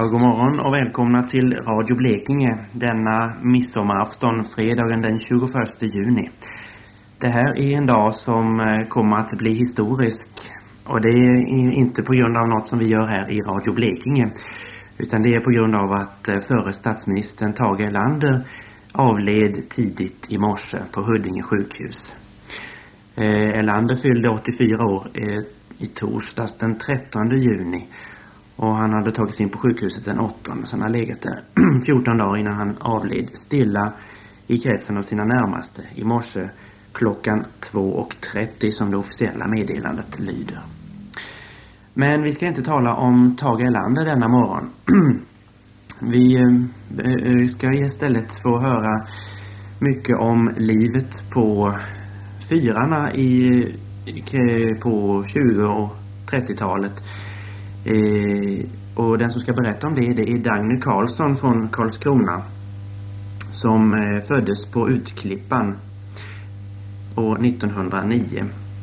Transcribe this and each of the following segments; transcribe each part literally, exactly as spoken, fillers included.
Ja, god morgon och välkomna till Radio Blekinge denna midsommarafton, fredagen den tjugoförsta juni. Det här är en dag som kommer att bli historisk, och det är inte på grund av något som vi gör här i Radio Blekinge, utan det är på grund av att förre statsministern Tage Erlander avled tidigt i morse på Huddinge sjukhus. Eh, Erlander fyllde åttiofyra år eh, i torsdags den trettonde juni. Och han hade tagits in på sjukhuset den åttonde, så han har legat där fjorton dagar innan han avled stilla i kretsen av sina närmaste i morse klockan två trettio som det officiella meddelandet lyder. Men vi ska inte tala om Tage Erlander denna morgon. Vi ska istället få höra mycket om livet på fyrarna i, på tjugo- och trettiotalet. Eh, och den som ska berätta om det, det är Dagny Karlsson från Karlskrona, som eh, föddes på Utklippan år nittonhundranio.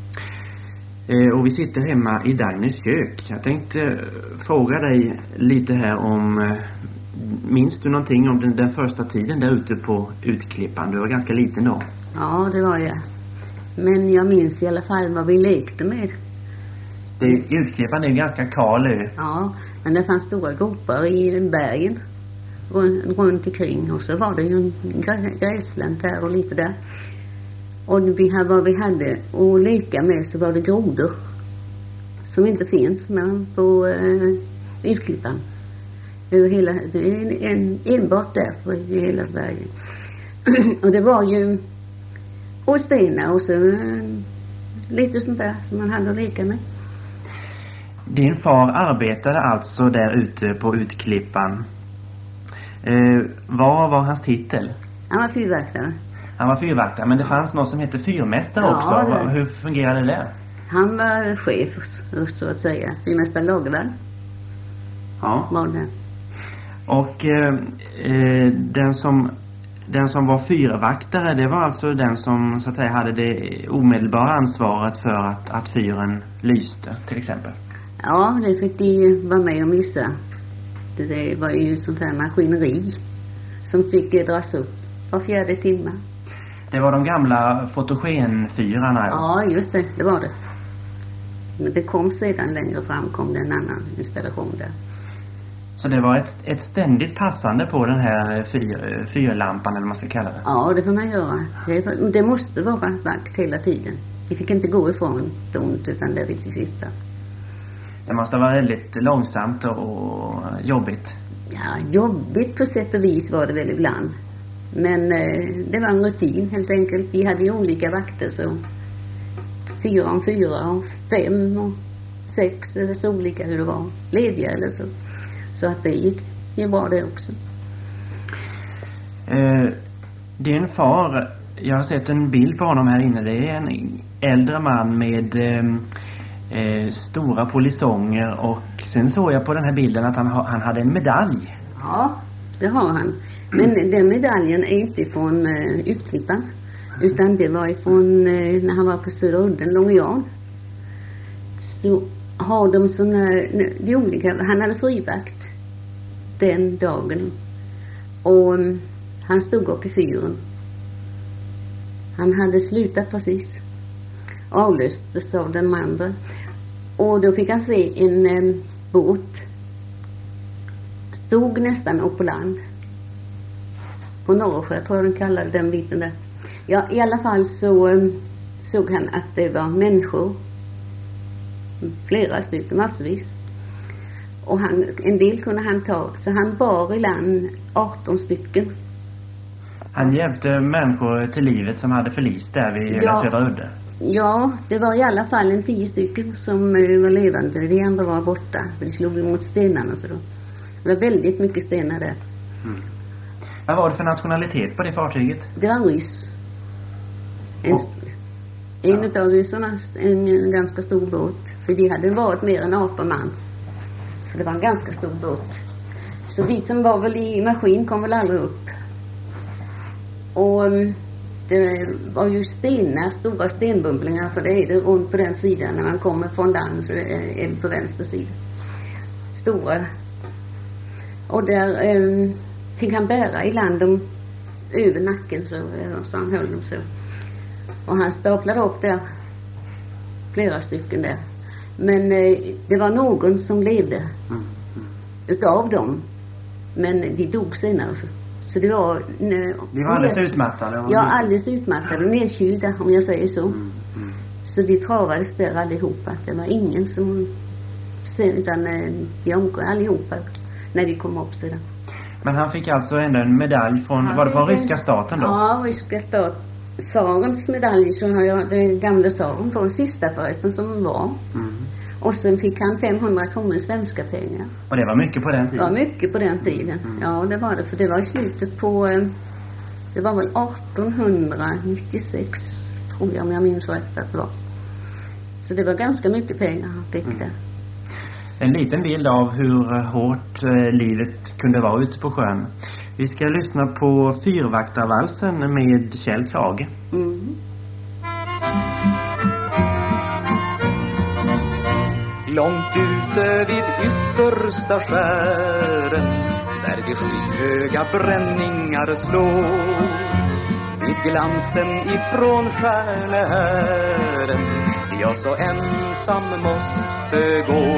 Eh, och vi sitter hemma i Dagnys kök. Jag tänkte eh, fråga dig lite här om, eh, minns du någonting om den, den första tiden där ute på Utklippan? Du var ganska liten då. Ja, det var jag. Men jag minns i alla fall vad vi lekte med. Det, Utklippan är ju ganska kal ö. Ja, men det fanns stora gropar i bergen runt, runt omkring, och så var det ju en gräsland här och lite där. Och vi hade, vad vi hade att leka med, så var det grodor som inte finns men på eh, Utklippan. Över hela, det är en, enbart där på i hela Sverige. Och det var ju och stenar och så eh, lite sånt där som man hade att leka med. Din far arbetade alltså där ute på Utklippan. Eh, vad var hans titel? Han var fyrvaktare. Han var fyrvaktare, men det fanns något som heter fyrmästare ja, också. Det. Hur fungerade det? Han var chef, så att säga. Fyrmästare Lagervall. Ja. Var det. Och eh, den som... Den som var fyrvaktare, det var alltså den som så att säga hade det omedelbara ansvaret för att, att fyren lyste, till exempel. Ja, det fick de vara med och missa. Det, det var ju sånt här maskineri som fick dras upp var fjärde timme. Det var de gamla fotogenfyrarna. Ja, just det, det var det. Men det kom sedan längre fram, kom det en annan installation där. Så det var ett, ett ständigt passande på den här fyr, fyrlampan, eller vad man ska kalla det? Ja, det får man göra. Det, det måste vara vakt hela tiden. De fick inte gå ifrån tomt, utan där fick de sitta. Det måste vara väldigt långsamt och jobbigt. Ja, jobbigt på sätt och vis var det väl ibland. Men eh, det var en rutin helt enkelt. De hade ju olika vakter, så fyra om fyra och fem och sex, eller så olika hur det var. Lediga eller så. Så att det gick ju bra det också. Eh, din far, jag har sett en bild på honom här inne. Det är en äldre man med eh, eh, stora polisonger. Och sen såg jag på den här bilden att han, ha, han hade en medalj. Ja, det har han. Men den medaljen är inte från eh, Utklippan. Utan det var ifrån eh, när han var på Söderudden, Långejan. Så har de såna, de olika, han hade frivakt den dagen, och um, han stod upp i fyren. Han hade slutat precis, avlöstes av den andra, och då fick han se en um, båt stod nästan upp på land på Norrsjö, tror jag de kallade den biten där. Ja, i alla fall så um, såg han att det var människor, flera stycken, massvis. Och han, en del kunde han ta, så han bar i land arton stycken. Han hjälpte människor till livet som hade förlist där vid ja, Södra Udde. Ja, det var i alla fall en tio stycken som uh, var levande. De andra var borta, för de slog emot stenarna. Så då. Det var väldigt mycket stenar där. Mm. Vad var det för nationalitet på det fartyget? Det var en ryss. En, oh. en ja. Utav ryssarna, en, en ganska stor båt. För de hade varit mer än arton man. Så det var en ganska stor båt. Så de som var väl i maskin kom väl aldrig upp. Och det var ju stenar, stora stenbumplingar, för det är det runt på den sidan när man kommer från land, så det är på vänster sida. Stora. Och där eh, fick han bära i land dem över nacken så, så han höll dem så. Och han staplade upp där flera stycken där. Men eh, det var någon som levde mm. Mm. utav dem. Men de dog senare så. Så det var... Ne, de var alldeles utmattade? Ja, alldeles utmattade och nedkylda om jag säger så. Mm. Mm. Så de travades där allihopa. Det var ingen som... Utan eh, de omgår allihopa när de kom upp sedan. Men han fick alltså ändå en medalj från... Han var det från ryska en, staten då? Ja, ryska staten. Tsarens medalj så har jag den gamla tsaren på den sista förresten som var. Mm. Och sen fick han femhundra kronor i svenska pengar. Och det var mycket på den tiden? Det var mycket på den tiden. Mm. Ja, det var det. För det var i slutet på... Det var väl artonhundranittiosex tror jag om jag minns rätt att det var. Så det var ganska mycket pengar han fick mm. där. En liten bild av hur hårt eh, livet kunde vara ute på sjön. Vi ska lyssna på Fyrvaktarvalsen med Kjell Krage. Mm. Långt ute vid yttersta skären, där de skyhöga bränningar slår, vid glansen ifrån stjärnehären, jag så ensam måste gå.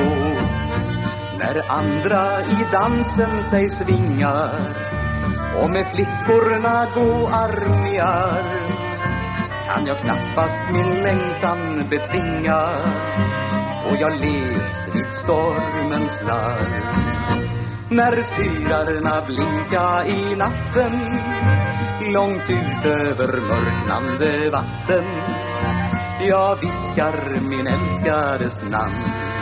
När andra i dansen sig svingar och med flickorna gå arm i arm, kan jag knappast min längtan betvinga, och jag leds vid stormens larm. När fyrarna blinka i natten, långt ut över mörknande vatten, jag viskar min älskades namn,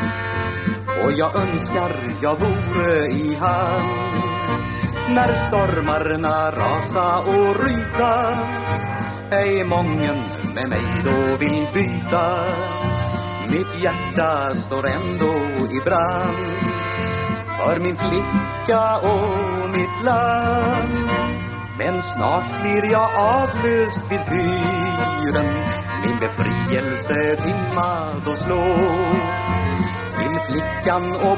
och jag önskar jag vore i hamn. När stormarna rasa och ryta, ej mången med mig då vill byta. Mitt hjärta står ändå i brand för min flicka och mitt land. Men snart blir jag avlöst vid fyren, min befrielse timma då slår. Till flickan och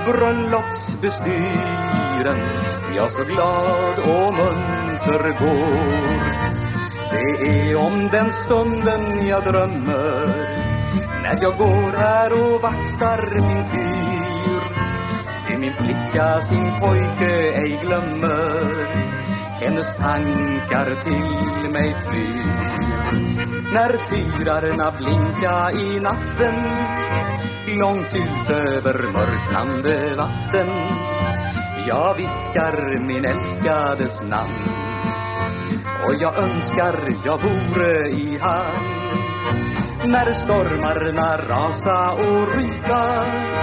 bröllopsbestyren jag så glad och munter går. Det är om den stunden jag drömmer, när jag går här och vaktar min fyr. Till min flicka sin pojke ej glömmer, hennes tankar till mig flyr. När fyrarna blinka i natten, långt ut över mörknande vatten, jag viskar min älskades namn, och jag önskar jag vore i hamn. När stormarna rasa och ryta,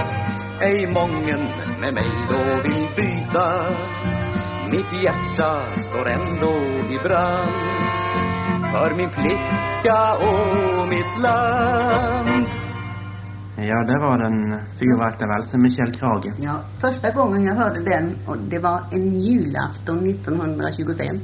ej mången med mig då vill byta. Mitt hjärta står ändå i brand för min flicka och mitt land. Ja, det var den Fyrvaktarvalsen med Kjell Krage. Ja, första gången jag hörde den, och det var en julafton nittonhundratjugofem.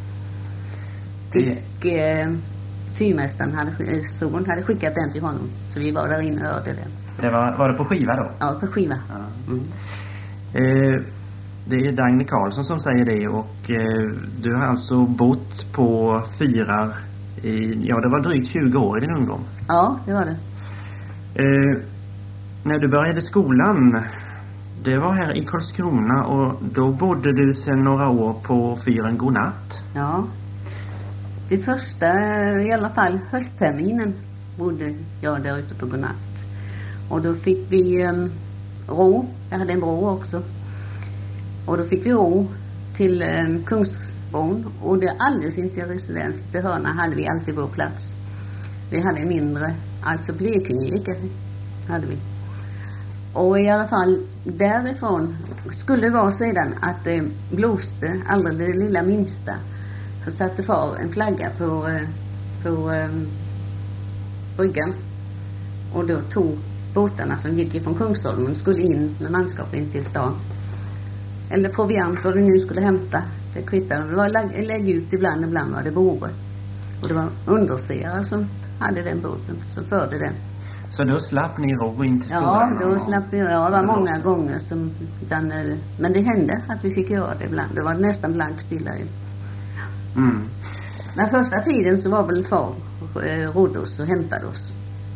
Fick eh, fyrmästaren hade, son hade skickat den till honom, så vi var där inne och hörde den. Det var, var det på skiva då? Ja, på skiva. Ja. Mm. Eh, det är Dagny Karlsson som säger det, och eh, du har alltså bott på fyrar i, ja, det var drygt tjugo år i din ungdom. Ja, det var det. Eh, när du började skolan, det var här i Karlskrona, och då bodde du sedan några år på fyren Godnatt. Ja, det första, i alla fall höstterminen, bodde jag där ute på Godnatt. Och då fick vi um, ro, jag hade en bro också. Och då fick vi ro till um, Kungsbron, och det alldeles intill residens till hörna hade vi alltid vår plats. Vi hade en mindre, alltså Blekinge hade vi. Och i alla fall därifrån skulle det vara sedan att det blåste allra det lilla minsta, så satte far en flagga på, på um, bryggan, och då tog båtarna som gick ifrån Kungsholmen skulle in med manskap in till stan, eller proviant och det nu skulle hämta, det kvittade. Det var lägg, lägg ut ibland, ibland var det bore, och det var underseare som hade den båten, som förde den. Så då slapp ni ro in till Ja, skolan? då slapp vi. Ja, det var många gånger som... Utan, men det hände att vi fick göra det ibland. Det var nästan blank stilla ju. Mm. Men första tiden så var väl far eh, rådde oss och hämtade oss.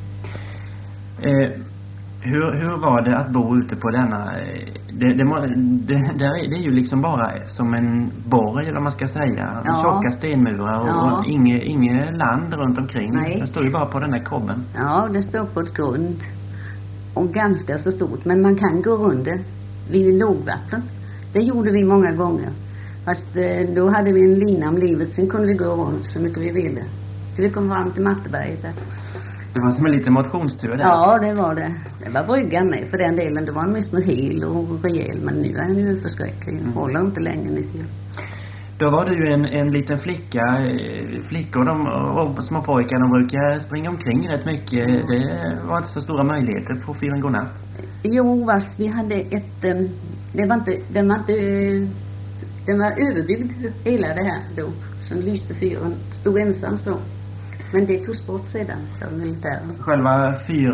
Eh, hur, hur var det att bo ute på denna... eh, Det, det, må- det, där är, det är ju liksom bara som en borg, eller vad man ska säga. Ja. Tjocka stenmurar och, Ja. och inget, inget land runt omkring. Nej. Det står ju bara på den där kobben. Ja, det står på ett grund. Och ganska så stort. Men man kan gå runt det vid lågvatten. Det gjorde vi många gånger. Fast eh, då hade vi en lina om livet. Sen kunde vi gå runt så mycket vi ville. Till vi kom fram till Matteberget där. Det var som en liten motionstur där. Ja, det var det. Det var bryggan med för den delen. Det var åtminstone hel och rejäl. Men nu är den ju förskräcklig. Mm. Håller inte länge nu till. Då var du en, en liten flicka. eh, Flickor de, och små pojkar, de brukar springa omkring rätt mycket. Det var inte så stora möjligheter på Fyren godnatt. Jo, vass, vi hade ett... em, Det var inte... Den var inte... eh, Den var överbyggd hela det här då. Som lyste fyren. Stod ensam så. Men det togs bort sedan av militären. Själva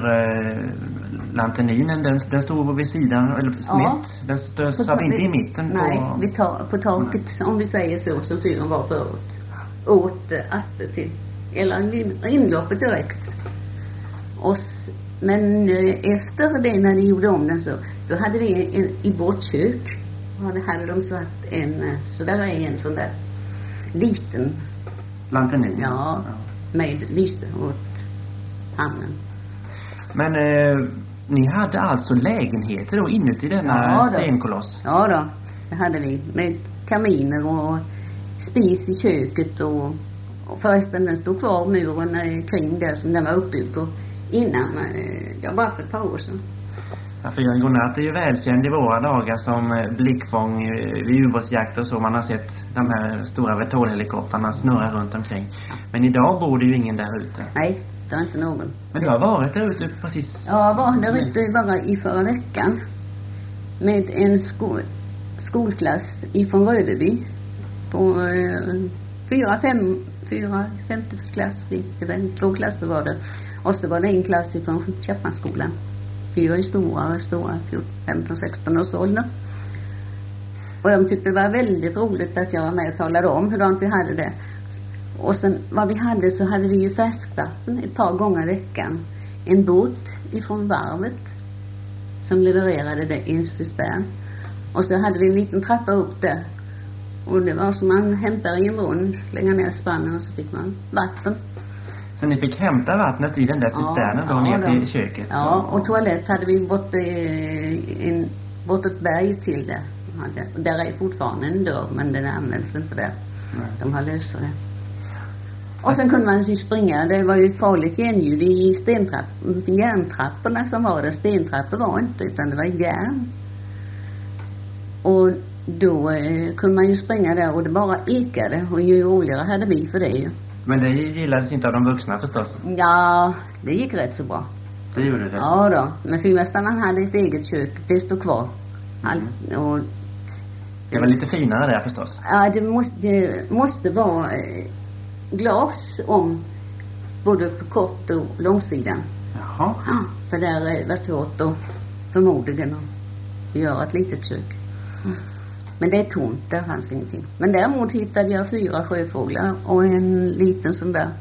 fyrlanterninen, den, den stod vid sidan, eller smitt. Ja. Den stod, satt inte i mitten på... Nej, vi tar, på taket, om vi säger så, som fyren var förut. Åt eh, asper till. Eller in- inloppet direkt. Och, s- men eh, efter det, när de gjorde om den så, då hade vi en, i vårt kök, hade, hade de satt en, eh, så där är en sån där liten, Lanternin. ja, med lyse åt hamnen. Men eh, ni hade alltså lägenheter då inuti denna Ja, då. stenkoloss? Ja då, det hade vi. Med kaminer och spis i köket och, och förresten den stod kvar muren eh, kring där som den var uppbyggd på innan, eh, ja bara för ett par år sedan. Ja, Fyren godnatt är ju välkänd i våra dagar som eh, blickfång eh, vid ubåtsjakt och så. Man har sett de här stora Vertol-helikoptrarna snurra runt omkring. Men idag bor det ju ingen där ute. Nej, det var inte någon. Men du har varit där ute precis... Ja, jag var där ute bara i förra veckan med en sko skolklass ifrån Rödeby på eh, fyra, fem, fyra, femte klass, det var två klasser var det. Och så var det en klass ifrån Chapmanskolan. Så vi var ju stora, stora, femton sexton års ålder. Och de tyckte det var väldigt roligt att jag var med och talade om hur vi hade det. Och sen vad vi hade så hade vi ju färskvatten ett par gånger i veckan. En båt ifrån varvet som levererade det i en cistern. Och så hade vi en liten trappa upp där. Och det var som man hämtar i en brunn, lägga ner spannen och så fick man vatten. Så ni fick hämta vattnet i den där cisternen Ja, då ner ja, till då. köket? Ja, och toalett hade vi bort, eh, en, bort ett berg till det. Ja, och där är fortfarande en dörr, men den används inte där. Nej. De har löst det. Och sen kunde man ju springa. Det var ju farligt genljud i stentrapp, järntrapporna som var det. Stentrappor var inte, utan det var järn. Och då eh, kunde man ju springa där och det bara ekade. Och ju roligare hade vi för det ju. Men det gillades inte av de vuxna förstås? Ja, det gick rätt så bra. Det gjorde det? Ja då, men fyrmästaren han hade ett eget kök. Det stod kvar. Allt, och, Det var lite finare där förstås? ja, det måste, det måste vara eh, glas om både på kort och långsidan. Jaha. Ja, för där eh, var svårt att förmodligen att göra ett litet kök. Mm. Men det är tomt, där fanns ingenting. Men däremot hittade jag fyra sjöfåglar och en liten sån där,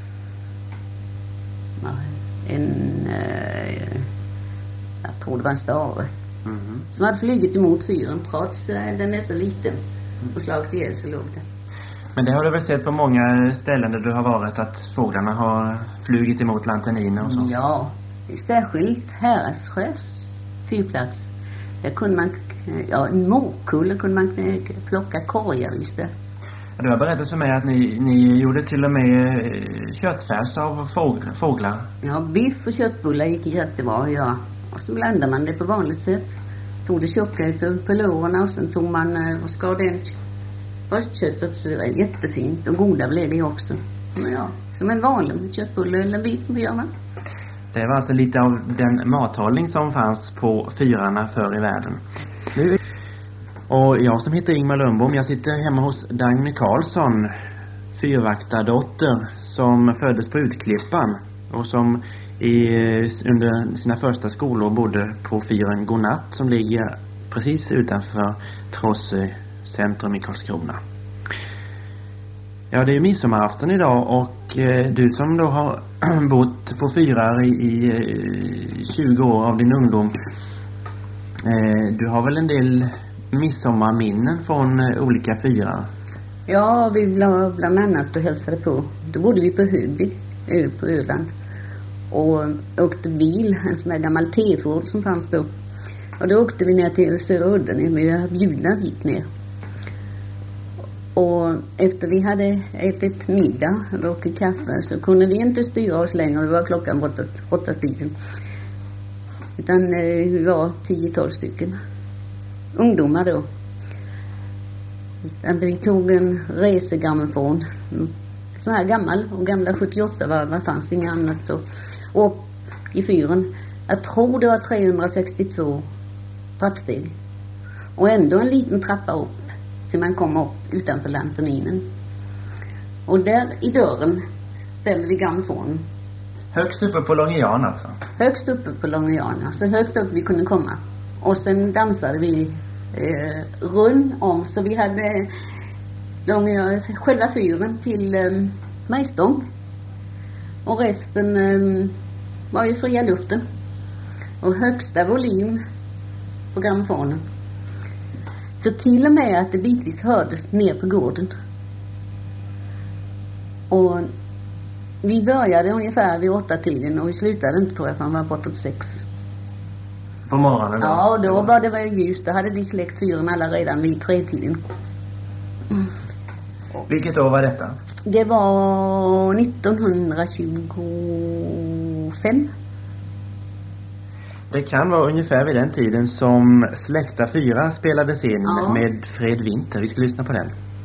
ja, en, eh, jag tror det var en stare. Mm. Som hade flugit emot fyren trots eh, den är så liten och slagit ihjäl så låg det. Men det har du väl sett på många ställen där du har varit att fåglarna har flugit emot lanterniner och så? Ja, särskilt Häradssjös fyrplats. Där kunde man, ja, en morkulle kunde man plocka korgar just det. Du har berättat för mig att ni, ni gjorde till och med eh, köttfärs av fåg- fåglar. Ja, biff och köttbullar gick jättebra att göra. Och så blandade man det på vanligt sätt. Tog det tjocka ut ur pelorerna och sen tog man eh, och skar den röstköttet så det var jättefint. Och goda blev det också. Men ja, som en vanlig köttbulle eller biff gör man. Det var alltså lite av den mathållning som fanns på fyrarna förr i världen. Nu. Och jag som heter Ingmar Lundbom, jag sitter hemma hos Dagny Karlsson, fyrvaktardotter som föddes på Utklippan och som i, under sina första skolor bodde på fyren Godnatt som ligger precis utanför Trossö centrum i Karlskrona. Ja, det är midsommarafton idag och eh, du som då har bott på fyrar i, i eh, tjugo år av din ungdom, eh, du har väl en del midsommarminnen från eh, olika fyrar? Ja, vi bland, bland annat och hälsade på. Då bodde vi på Högby, ö, på Öland. Och åkte bil, en sån där gammal T-Ford som fanns då. Och då åkte vi ner till Södra Udden, vi var bjudna dit ner. Och efter vi hade ätit middag och druckit kaffe så kunde vi inte styra oss längre. Det var klockan åtta, åtta tiden. Utan eh, vi var tio tolv stycken ungdomar då. Utan vi tog en resegrammofon. Så här gammal och gamla sjuttioåtta var det, fanns inget annat då. Och i fyren, jag tror det var trehundrasextiotvå trappsteg. Och ändå en liten trappa upp till man kommer upp utanför lanterninen. Och där i dörren ställde vi grammofonen. Högst uppe på Långejan alltså? Högst uppe på Långejan, så högt upp vi kunde komma. Och sen dansade vi eh, runt om, så vi hade Långejan, själva fyren till eh, Majstång. Och resten eh, var ju fria luften. Och högsta volym på grammofonen. Så till och med att det bitvis hördes ner på gården. Och vi började ungefär vid åtta tiden och vi slutade inte, tror jag, för han var bortåt sex. På morgonen då? Ja, då ja. var det väl ljust. Då hade de släckt fyren alla redan vid tre tiden. Mm. Vilket år var detta? Det var nittonhundratjugofem. Det kan vara ungefär vid den tiden som Släckta fyra spelades in ja. med Fred Winter. Vi ska lyssna på den.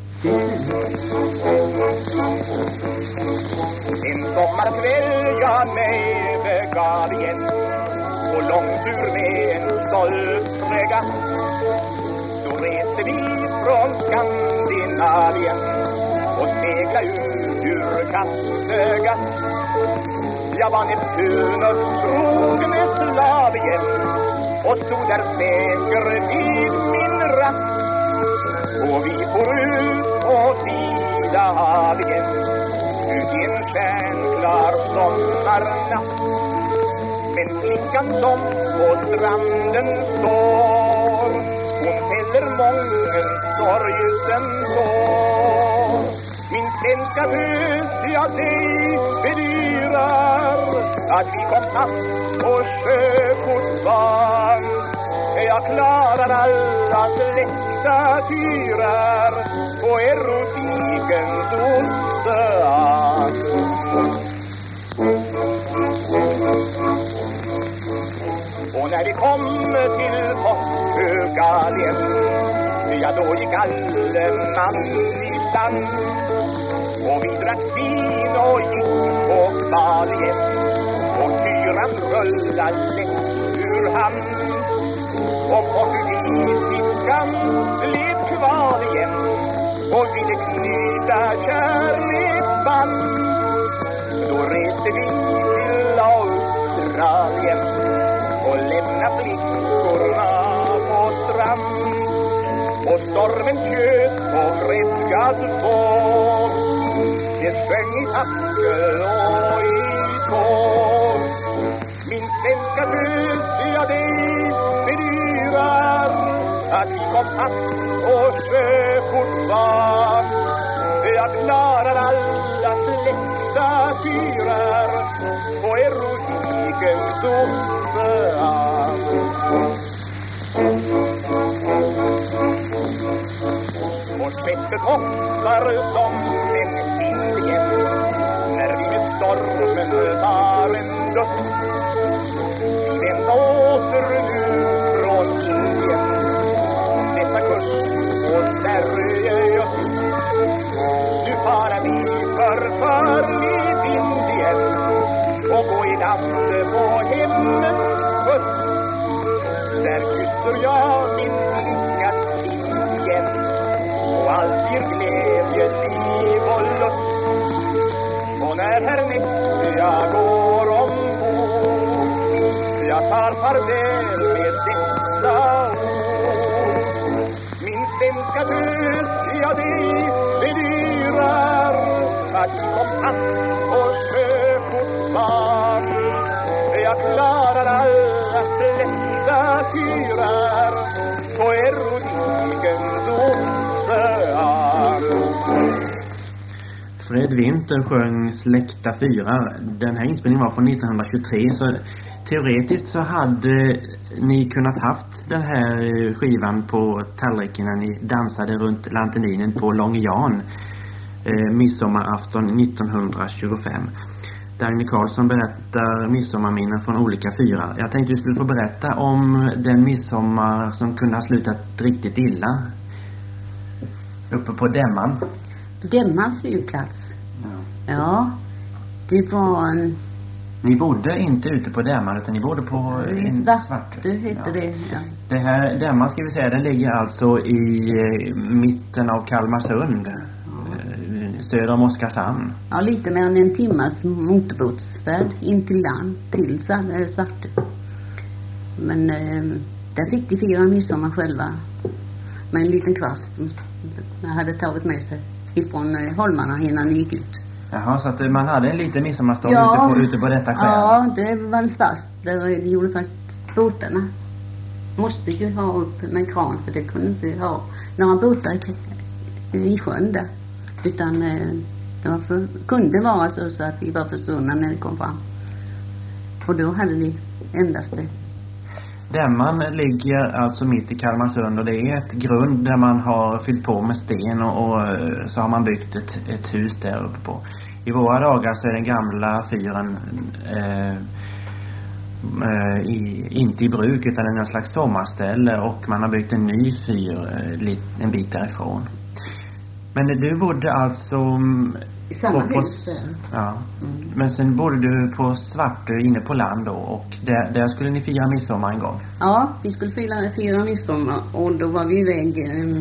En sommarkväll jag mig begav igen på långtur med en stolt fregatt. Då reste vi från Skandinavien och segla ut ur Kattegatt. Jag var Neptunus trogne slav igen och stod där säker vid min ratt. Och vi får ut på vida hav igen, ut i en stjärnklar sommarnatt. Men flickan som på stranden står, hon fäller mången sorgsen tår. Min svenska hus, jag dig bedyrar att vi kom fast på sjökortsband. Jag klarar alla släkta tyrar på erotikens ocean. Och när vi kom till Portugalien, ja då gick alle man i stand. Och vi drack vin och gick på bal igen, och fyran rullade lätt ur hamn. Och portugisiskan blev kvar igen och ville knyta kärleksband. Då reste vi till Australien och lämna flickorna på strand. Och stormen tjöt på fredgad båt, det sjöng i tassel och i tåg. Min svenska hus, ja det bedyrar att vi kom fast på sjökortsband. Jag klarar alla släkta fyrar på erotikens ocean. Och skeppet hoppar som en vind igen när vi med stormen tar en dutt. Vi vände åter nu från Indien, nästa kurs på Sverige just. Nu fara vi för förligt Indien och gå i land på hemmens kust. Där kysser jag min flicka igen och allt blir glädje, liv och lust. Och när härnäst jag går ombord farväl med dessa ord. Min svenska död, ja det bedyrar att du kom fast och sjöfotsbar. Jag klarar alla släckta fyrar på erotikens ocean. Fred Winter sjöng Släckta fyrar. Den här inspelningen var från nittonhundratjugotre, så teoretiskt så hade ni kunnat haft den här skivan på tallriken när ni dansade runt Lanterninen på Långe Jan eh, midsommarafton nittonhundratjugofem. Dagny Karlsson berättar midsommarminnen från olika fyrar. Jag tänkte du skulle få berätta om den midsommar som kunde ha slutat riktigt illa uppe på Dämman. Dämmans fyrplats. Ja. Ja, det var en... Ni bodde inte ute på Dämman utan ni bodde på I Svartö. Svartö hette Ja. det, ja. Det här Dämman ska vi säga, den ligger alltså i eh, mitten av Kalmarsund, eh, söder om Oskarshamn. Ja, lite mer än en timmas motorbåtsfärd in till land, till Sa- Svartö. Men eh, där fick de fira midsommar själva med en liten kvast som jag hade tagit med sig ifrån eh, Holmarna innan de gick ut. Jaha, så att man hade en liten midsommarstånd Ja. ute, på, ute på detta skär. Ja, det var en fast. Där de gjorde fast båtarna. Måste ju ha upp med en kran, för det kunde inte ha några båtar i, i sjön där. Utan eh, det var för, kunde vara så, så att de var försvunna när de kom fram. Och då hade de endast det. Dämman ligger alltså mitt i Kalmarsund och det är ett grund där man har fyllt på med sten och, och så har man byggt ett, ett hus där uppe på. I våra dagar så är den gamla fyren eh, eh, i, inte i bruk utan en slags sommarställe och man har byggt en ny fyr eh, lit, en bit därifrån. Men du bodde alltså I samma på, på, hus där. ja. Men sen bodde du på Svartö inne på land då och där, där skulle ni fira midsommar en gång. Ja, vi skulle fira, fira midsommar och då var vi iväg eh,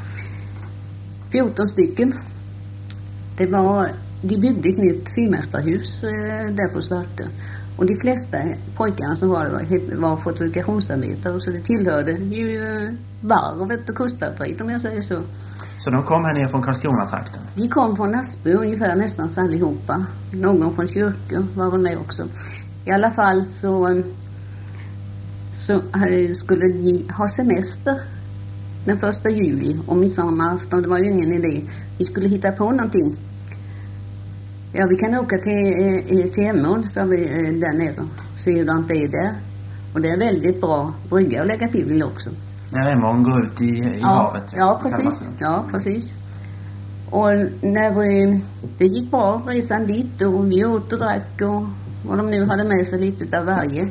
fjorton stycken. Det var, de byggde ett nytt fyrmästarhus eh, där på Svartö. Och de flesta pojkarna som var där var, var fotografikationsarbetare och så det tillhörde ju eh, varvet och kustarteriet om jag säger så. Så de kom här ner från Karlskrona-trakten? Vi kom från Asby ungefär nästan så allihopa. Någon från kyrkor var väl med också. I alla fall så, så eh, skulle vi ha semester den första juli och midsommarafton. Det var ju ingen idé. Vi skulle hitta på någonting. Ja, vi kan åka till, eh, till Emån, sa vi eh, där nere. Se hur det är där. Och det är väldigt bra brygga att lägga till också. När Emån går ut i, i ja, havet? Ja, precis. Ja, precis. Och när vi, det gick bra resan dit och vi åt och drack och vad de nu hade med sig lite utav varje.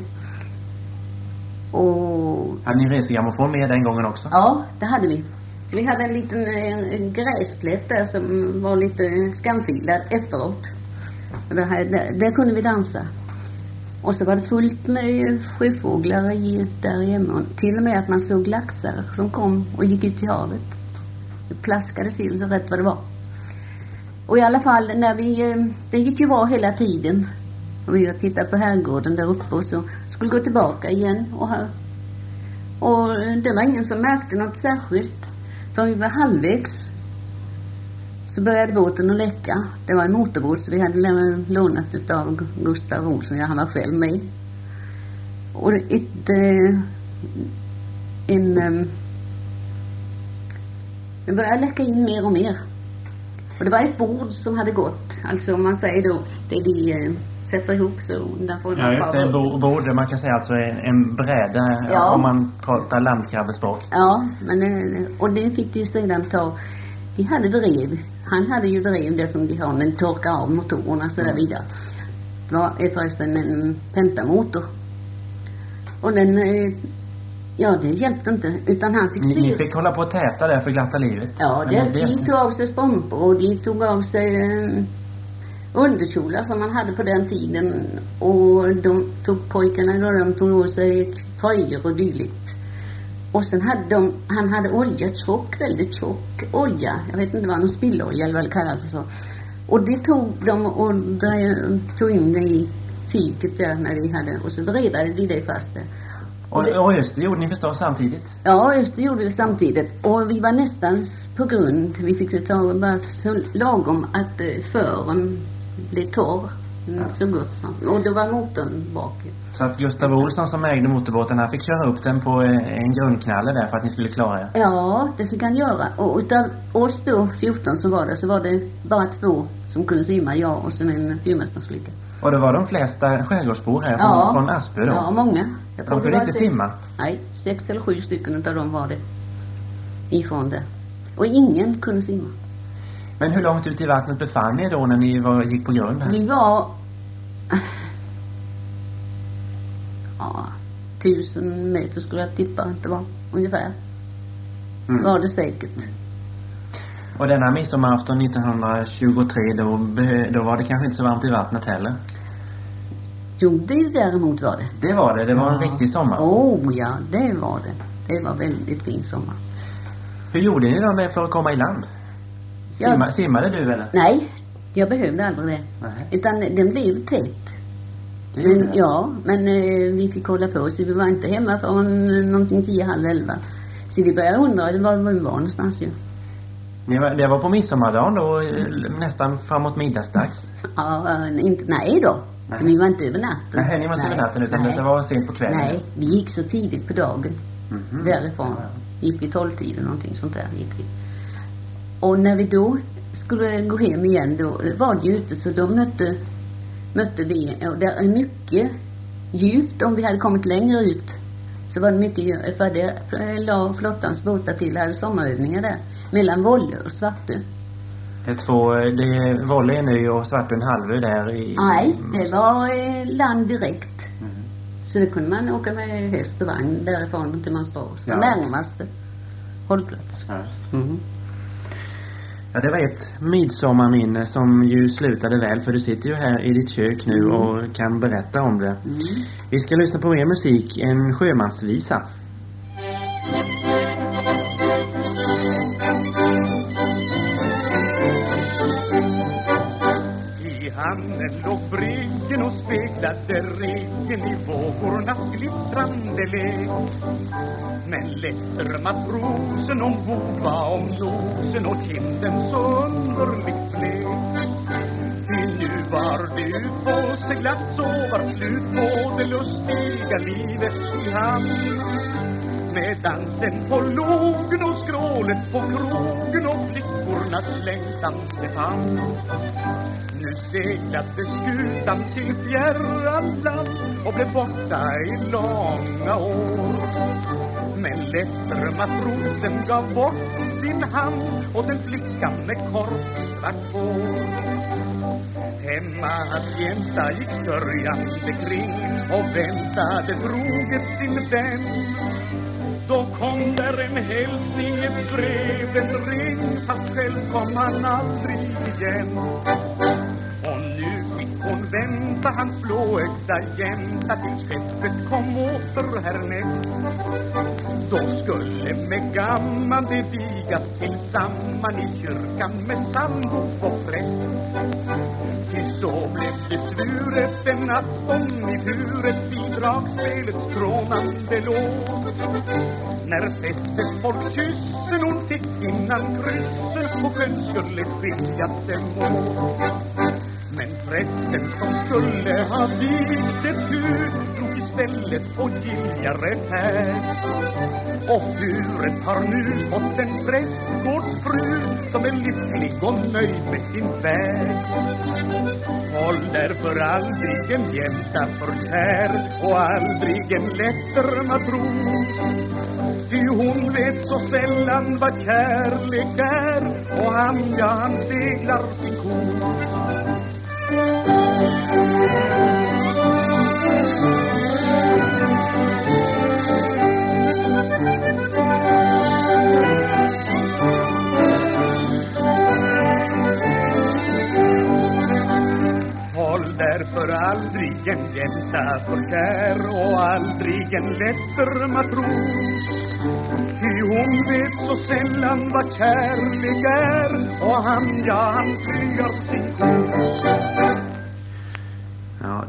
Och... Hade ni resegrammofon med den gången också? Ja, det hade vi. Så vi hade en liten en gräsplätt där som var lite skamfilad efteråt. Och där, där, där kunde vi dansa. Och så var det fullt med sjöfåglar i, där i Emån. Till och med att man såg laxar som kom och gick ut i havet. Det plaskade till så rätt vad det var. Och i alla fall, när vi, det gick ju bra hela tiden. Och vi tittade på herrgården där uppe och så skulle gå tillbaka igen. Och, här. och det var ingen som märkte något särskilt. För vi var halvvägs. Så började båten att läcka. Det var en motorbåt så vi hade lånat av Gustav Olsson. Jag han var själv med. Och ett... Eh, en... Eh, det började läcka in mer och mer. Och det var ett bord som hade gått. Alltså om man säger då, det de eh, sätter ihop så där får ja, just det. En bo- bord, man kan säga alltså en, en bräda ja. Om man pratar landkrabbespråk. Ja, men, eh, och det fick de sedan ta. De hade drev. Han hade ju drev det som de har, den torkar av motorerna och så där vidare. Det var förresten en pentamotor. Och den... Eh, Ja, det hjälpte inte. Utan han fick styra. Ni, ni fick hålla på att täta där för glatta livet. Ja, det, det de tog av sig strumpor och de tog av sig eh, underkjolar som man hade på den tiden. Och de tog pojkarna då, de tog av sig tröjor och dylikt. Och sen hade de, han hade olja, tjock, väldigt tjock olja. Jag vet inte vad, någon spillolja eller vad det kallades för. Och det tog de och drev, tog in det i tyget där när de hade, och så drevade de det fast det. Och, det, och just det gjorde ni förstås samtidigt? Ja, just det gjorde vi samtidigt. Och vi var nästan på grund. Vi fick ta bara så lagom att eh, fören blev torr. Mm, ja. Så gott som. Och då var motorn bak. Så att Gustav Olsson som ägde motorbåten, han fick köra upp den på en grundknalle där för att ni skulle klara er? Ja, det fick han göra. Och utav oss då, fjorton som var det, så var det bara två som kunde simma, jag och sen en fyrmästarsflicka. Och det var de flesta skärgårdsbor här från, ja. från Aspö då? Ja, många. Jag de kunde inte sex, simma? Nej, sex eller sju stycken utav dem var det ifrån det. Och ingen kunde simma. Men hur långt ut i vattnet befann ni då när ni var, gick på grund här? Vi var... Ja, tusen meter skulle jag tippa att det var ungefär. Mm. Var det säkert. Och denna midsommarafton nittonhundratjugotre då, då var det kanske inte så varmt i vattnet heller? Jo, det däremot var det. Det var det, det var ja. En riktig sommar. Åh oh, ja, det var det. Det var väldigt fin sommar. Hur gjorde ni då med för att komma i land? Simma, ja. Simmade du eller? Nej, jag behövde aldrig det. Nej. Utan den blev tät. Men, ja, men eh, vi fick hålla på så vi var inte hemma förrän någonting tio, halv elva. Så vi började undra var vi var någonstans ju. Ni var, det var på midsommardagen då, nästan framåt middagsdags? Ja, inte, nej då. Nej. Vi var inte över natten. Nej, ni var inte nej. över natten utan nej. Det var sent på kvällen. Nej, vi gick så tidigt på dagen. Mm-hmm. Därifrån. Ja. Gick vi tolv tiden någonting sånt där gick vi. Och när vi då skulle gå hem igen då var det ju ute så då mötte mötte vi, och det är mycket djupt. Om vi hade kommit längre ut så var det mycket, för det la flottans båtar till, hade sommarövningar där mellan Volle och Svartö. Det är två, det är Volle en ö och Svartö en halvö där i... Nej, det var land direkt. Mm. Så det kunde man åka med häst och vagn därifrån till Mönsterås. Ja. Närmaste hållplats. Ja. Mm. Ja, det var ett midsommarminne som ju slutade väl, för du sitter ju här i ditt kök nu mm. och kan berätta om det. Mm. Vi ska lyssna på mer musik, en sjömansvisa. I hamnen låg bryggen och speglade reken i vågornas glittrande lek. Men lätter matrosen ombord var om nosen och kinden så underligt blek. Ty nu var det ut på seglat så var slut på det lustiga livet i hamn. Med dansen på logen och skrålet på krogen och flickornas längtande famn. Nu seglade skutan till fjärran land och blev borta i långa år. Men lätter matrosen gav bort sin hand och den flickan med korpsvart hår. Hemma hans jänta gick sörjande kring och väntade troget sin vän. Då kom där en hälsning, ett brev, en ring, fast själv kom han aldrig igen. Och nu fick hon vänta hans blåögda jänta tills skeppet kom åter härnäst. Då skulle med gammal det vigas tillsamman i kyrkan med sambo och präst. Ty så blev det svuret en afton i huret vid dragspelets trånande låt. När festet folk kyssen hon fick innan kryssen på sjön skulle skilja dem åt. Men prästen som skulle ha vigt ett hus drog istället på gilligare färd. Och huret har nu fått en prästgårdsfru som är lycklig och nöjd med sin färd. Håll därför aldrig en jänta för kär och aldrig en lätter matros. Ty hon vet så sällan vad kärlek är och han, ja, han seglar sin kos. Håll därför aldrig en jänta för kär och aldrig en lätter matros. Ty hon vet så sällan vad kärlek är och han, ja, han flyger sin kos. Ja,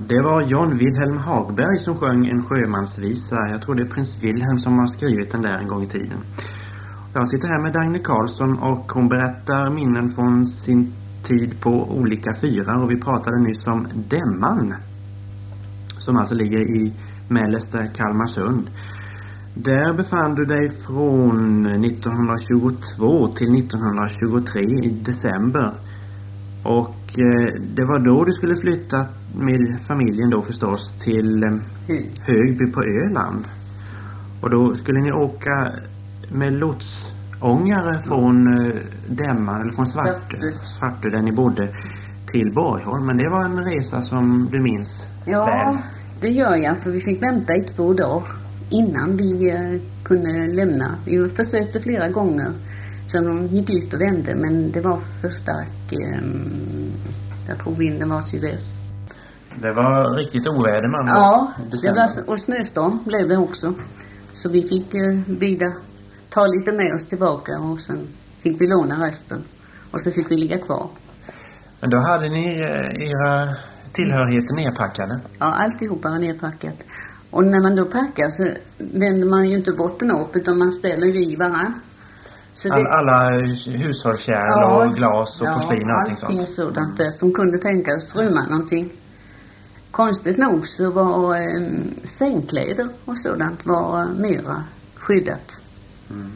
det var John Wilhelm Hagberg som sjöng en sjömansvisa. Jag tror det är prins Wilhelm som har skrivit den där en gång i tiden. Jag sitter här med Dagny Karlsson och hon berättar minnen från sin tid på olika fyrar. Och vi pratade nyss om Dämman, som alltså ligger i mellersta Kalmarsund. Där befann du dig från nittonhundratjugotvå till nittonhundratjugotre i december. Och eh, det var då du skulle flytta med familjen då förstås till eh, Högby på Öland. Och då skulle ni åka med lotsångare från eh, Dämman eller från Svartö, Svartö där ni bodde till Borgholm. Men det var en resa som du minns ja, väl. Ja, det gör jag, för vi fick vänta i två dagar innan vi eh, kunde lämna. Vi försökte flera gånger så de gick ut och vände, men det var för stark eh, jag tror vinden var sydväst. Det var riktigt oväder man. Ja, det var, och snöstorm blev det också. Så vi fick eh, bida, ta lite med oss tillbaka och sen fick vi låna resten. Och så fick vi ligga kvar. Men då hade ni eh, era tillhörigheter nedpackade? Ja, alltihopa var nedpackat. Och när man då packar så vänder man ju inte botten upp, utan man ställer ju i varann. Så All, det, alla hushållskärl ja, och glas och ja, porslin och allting sånt? Ja, allting sådant där som kunde tänkas rymma någonting. Konstigt nog så var eh, sängkläder och sådant var eh, mera skyddat. Mm.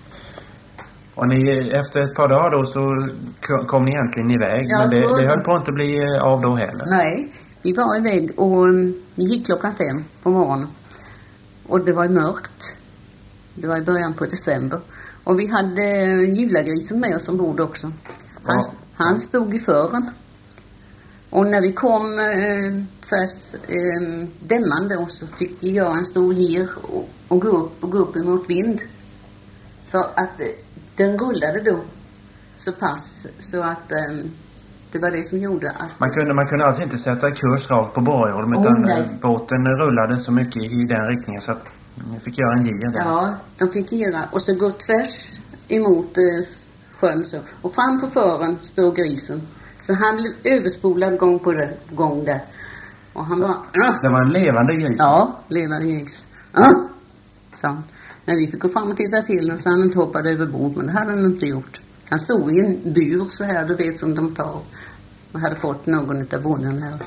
Och ni, efter ett par dagar då så kom ni egentligen iväg, ja, men det, det höll på att inte bli av då heller? Nej, vi var iväg och um, vi gick klockan fem på morgonen. Och det var mörkt. Det var i början på december. Och vi hade uh, julagrisen med oss ombord också. Han, ja. han stod i fören. Och när vi kom uh, tvärs uh, Dämman då, så fick vi göra en stor gir och, och gå upp och gå upp emot vind. För att uh, den rullade då så pass så att um, det var det som gjorde att... Man kunde, man kunde alltså inte sätta kurs rakt på Borgholm, utan oh, båten rullade så mycket i den riktningen så att ni fick göra en gir där. Ja, de fick gira och så gå tvärs emot eh, sjön så. Och framför fören stod grisen. Så han blev överspolad gång på det, gång där. Och han så, var... Det var en levande gris? Ja, levande gris. Ja, så han. Men vi fick gå fram och titta till och så han inte hoppade över bord, men det hade han inte gjort. Han stod i en bur så här, du vet, som de tar. Och hade fått någon utav bonden här.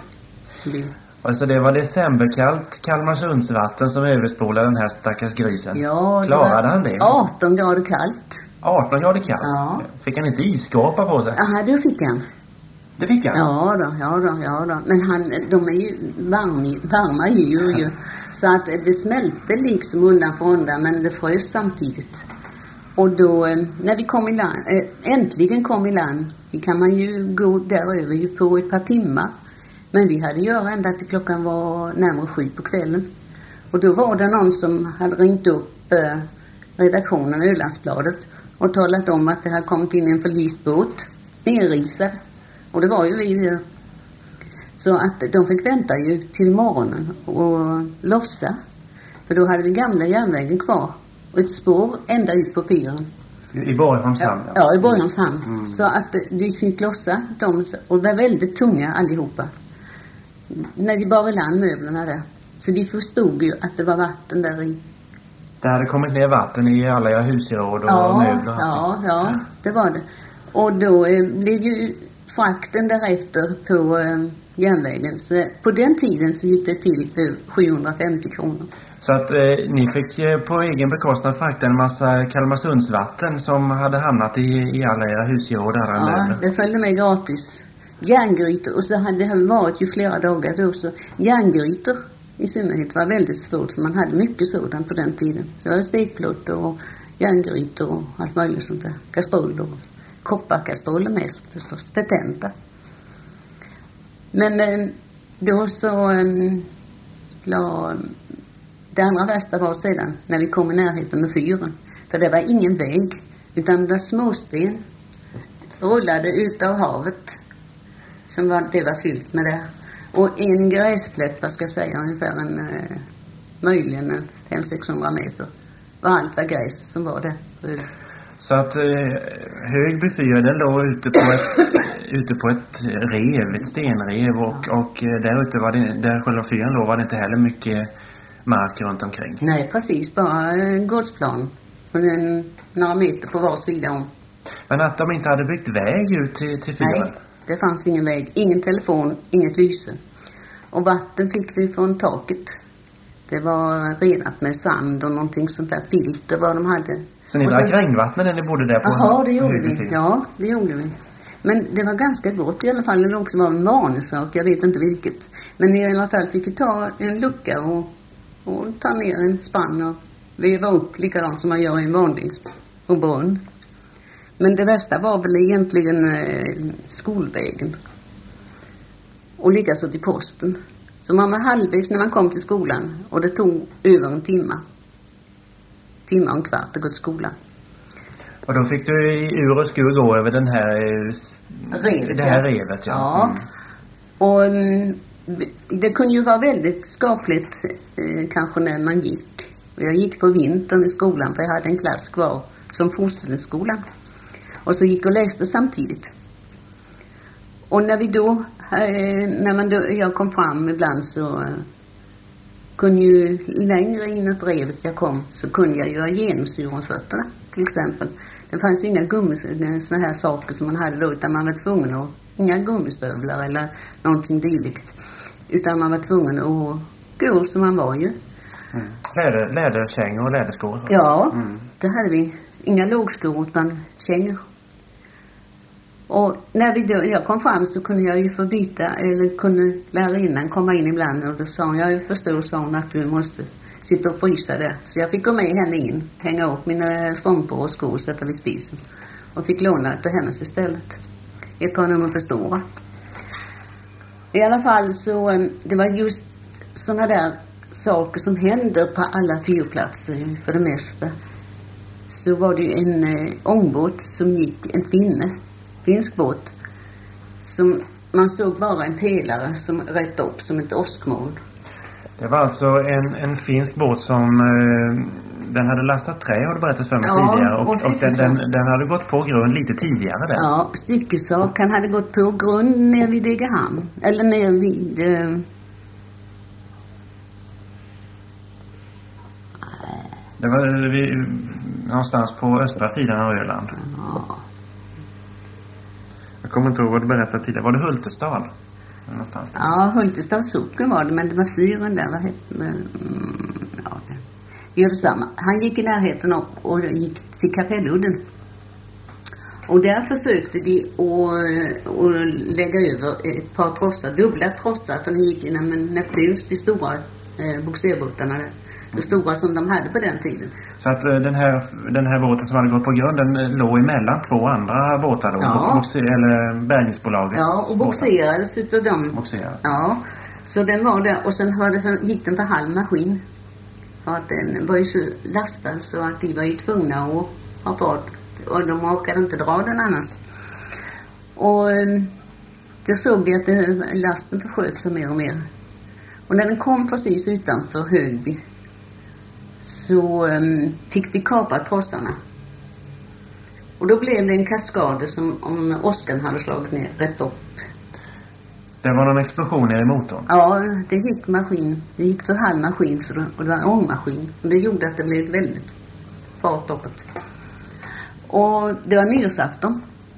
Alltså det var decemberkallt Kalmarsundsvatten som överspolade den här stackars grisen. Ja, klarade han det? arton grader kallt. arton grader kallt? Ja. Fick han inte iskapa på sig? Ja, det fick han. Det fick han? Ja då, ja då, ja då. Men han, de är ju varm, varma djur ju. Så att det smälte liksom undan för undan, men det frös samtidigt. Och då, när vi kom i land, äntligen kom i land, det kan man ju gå däröver ju på ett par timmar. Men vi hade göra ända till klockan var närmare sju på kvällen. Och då var det någon som hade ringt upp eh, redaktionen Ölandsbladet och talat om att det hade kommit in en förlist båt, nerrisad. Och det var ju vi. Så att de fick vänta ju till morgonen och lossa. För då hade vi gamla järnvägen kvar. Och ett spår ända ut på piren. I Borgholms hamn? Ja, ja, i Borgholms hamn. Mm. Så att vi fick lossa dem. Och var väldigt tunga allihopa. När de bar i land möblerna där. Så de förstod ju att det var vatten där i. Det hade kommit ner vatten i alla era husgeråd och ja, möbler. Ja, ja, det var det. Och då eh, blev ju frakten därefter på eh, järnvägen. Så på den tiden så gick det till eh, sjuhundrafemtio kronor. Så att eh, ni fick eh, på egen bekostnad frakta en massa Kalmarsundsvatten som hade hamnat i, i alla era husgeråd. Ja, möbler. Det följde med gratis. Järngrytor, och så hade det varit ju flera dagar då, så järngrytor i synnerhet var väldigt svårt, för man hade mycket sådant på den tiden. Så det var stekplåtar och järngrytor och allt möjligt sånt där. Kastruller, kopparkastruller mest förstås, förtänta. Men eh, då så eh, la, det andra värsta var sedan när vi kom i närheten med fyren. För det var ingen väg, utan det var småsten rullade ut av havet. Som var, det var fyllt med det. Och en gräsplätt, vad ska jag säga, ungefär en, eh, möjligen fem till sexhundra meter. Var allt var gräs som var det. Så att eh, Högby fyr, den låg ute på ett, ute på ett rev, ett stenrev och, och där ute var det, där själva fyren låg, var det inte heller mycket mark runt omkring. Nej, precis, bara gårdsplan. En, några meter på var sida om. Men att de inte hade byggt väg ut till, till fyren? Nej, det fanns ingen väg, ingen telefon, inget lyse. Och vatten fick vi från taket. Det var renat med sand och någonting sånt där, filter vad de hade. Så ni drack regnvatten när ni bodde där på? Jaha, det gjorde vi. Ja, det gjorde vi. Men det var ganska gott i alla fall. Det också var en vanesak, jag vet inte vilket. Men i alla fall fick vi ta en lucka och, och ta ner en spann och veva upp likadant som man gör i en vanlig och brunn. Men det värsta var väl egentligen eh, skolvägen. Och likaså till posten. Så man var halvvägs när man kom till skolan. Och det tog över en timme. Timme och en kvart att gå till skolan. Och då fick du i ur och skur gå över den här, revet, det här ja. revet. Ja. Ja. Mm. Och mm, det kunde ju vara väldigt skapligt eh, kanske när man gick. Jag gick på vintern i skolan för jag hade en klass kvar som fosterskolan. Och så gick och läste samtidigt. Och när vi då, eh, när man då, jag kom fram ibland så eh, kunde ju längre inåt revet jag kom så kunde jag göra genomsyra om fötterna till exempel. Det fanns ju inga gummi, såna här saker som man hade då, utan man var tvungen att, inga gummistövlar eller någonting dylikt. Utan man var tvungen att gå som man var ju. Mm. Läder, läderkängor och läderskor. Så. Ja, mm. det hade vi. Inga lågskor utan kängor. Och när vi då, jag kom fram så kunde jag ju få byta, eller kunde lärarinnan komma in ibland och då sa hon, jag förstod, sa hon, att du måste sitta och frysa där. Så jag fick gå med henne in, hänga upp mina strumpor och skor och sätta vid spisen. Och fick låna till hennes istället. Ett par nummer för stora. I alla fall så, det var just såna där saker som händer på alla fyrplatser för det mesta. Så var det ju en eh, ångbåt som gick, en finne, finsk båt, som man såg bara en pelare som rätt upp som ett åskmoln. Det var alltså en, en finsk båt som eh, den hade lastat trä, har du berättat för mig ja, tidigare. Och, och, och den, den, den hade gått på grund lite tidigare där. Ja, styckesak. Han hade gått på grund ner vid Degerhamn. Eller ner vid... Eh, det var vi, någonstans på östra sidan av Öland. Ja. Jag kommer inte ihåg vad du berättade tidigare. Var det Hultestad? Någonstans där? Ja, Hultestad socken var det, men det var fyren där. Vad hette det? Mm, ja, det gör detsamma. Han gick i närheten upp och gick till Kapelludden. Och där försökte de att, att lägga över ett par trossar, dubbla trossar, för de gick innan Neptuns, de stora eh, bogserbåtarna där. De stora som de hade på den tiden. Så att den här, den här båten som hade gått på grund, den låg emellan två andra båtar då? Ja. Boxer, eller bärgningsbolagets Ja, och boxerades utav dem. Boxerades. Ja, så den var där. Och sen var det för, gick den för halv maskin. För att den var ju så lastad så att de var ju tvungna att ha fart. Och de orkade inte dra den annars. Och då såg vi att det, lasten försköt sig mer och mer. Och när den kom precis utanför Högby så um, fick de kapa trossarna. Och då blev det en kaskad som om åskan hade slagit ner rätt upp. Det var någon explosion nere i motorn? Ja, det gick maskin. Det gick för halv maskin så det, och det var en ångmaskin. Och det gjorde att det blev väldigt fart uppåt. Och det var nyårsafton.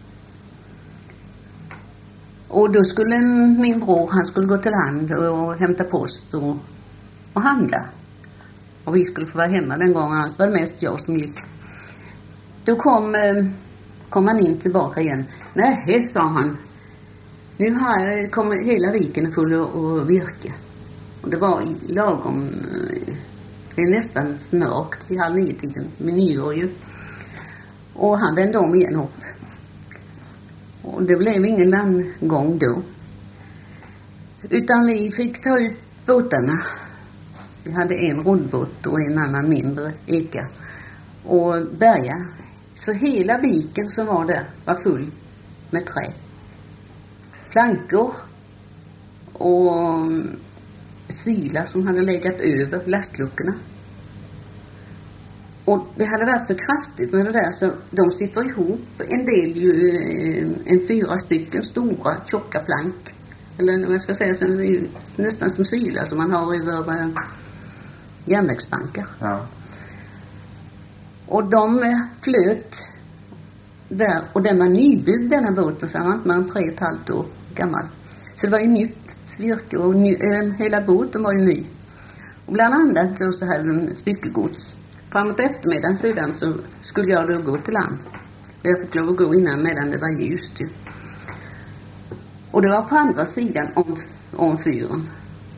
Och då skulle min bror, han skulle gå till land och hämta post och, och handla. Och vi skulle få vara hemma den gången, annars var det mest jag som gick. Då kom, kom han in tillbaka igen. Nej, sa han. Nu har kommer hela viken full av virke. Och det var lagom, det är nästan mörkt vid halv nio tiden, med nyår ju. Och han vände om igen upp. Och det blev ingen landgång då. Utan vi fick ta ut båtarna. Vi hade en roddbåt och en annan mindre eka. Och bärga. Så hela viken som var där var full med trä. Plankor. Och syla som hade legat över lastluckorna. Och det hade varit så kraftigt med det där så de sitter ihop en del ju en fyra stycken stora tjocka plank. Eller vad jag ska säga så är det nästan som syla som man har över äh, järnvägsbankar. Ja. Och de äh, flöt där och den var nybyggd denna båten så han var tre och ett halvt år gammal. Så det var ju nytt virke och ny, äh, hela båten var ju ny. Och bland annat då så hade den styckegods. Framåt eftermiddagen sedan så skulle jag då gå till land. Och jag fick lov att gå innan medan det var ljust ju. Och det var på andra sidan om, om fyren.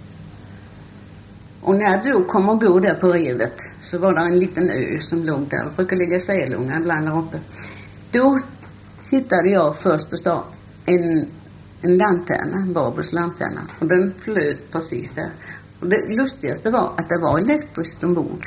Och när jag då kom och gå där på revet så var det en liten ö som låg där och brukar ligga sälungar ibland där uppe. Då hittade jag först och stå en, en lanterna, en Barbers lanterna. Och den flöt precis där. Och det lustigaste var att det var elektriskt ombord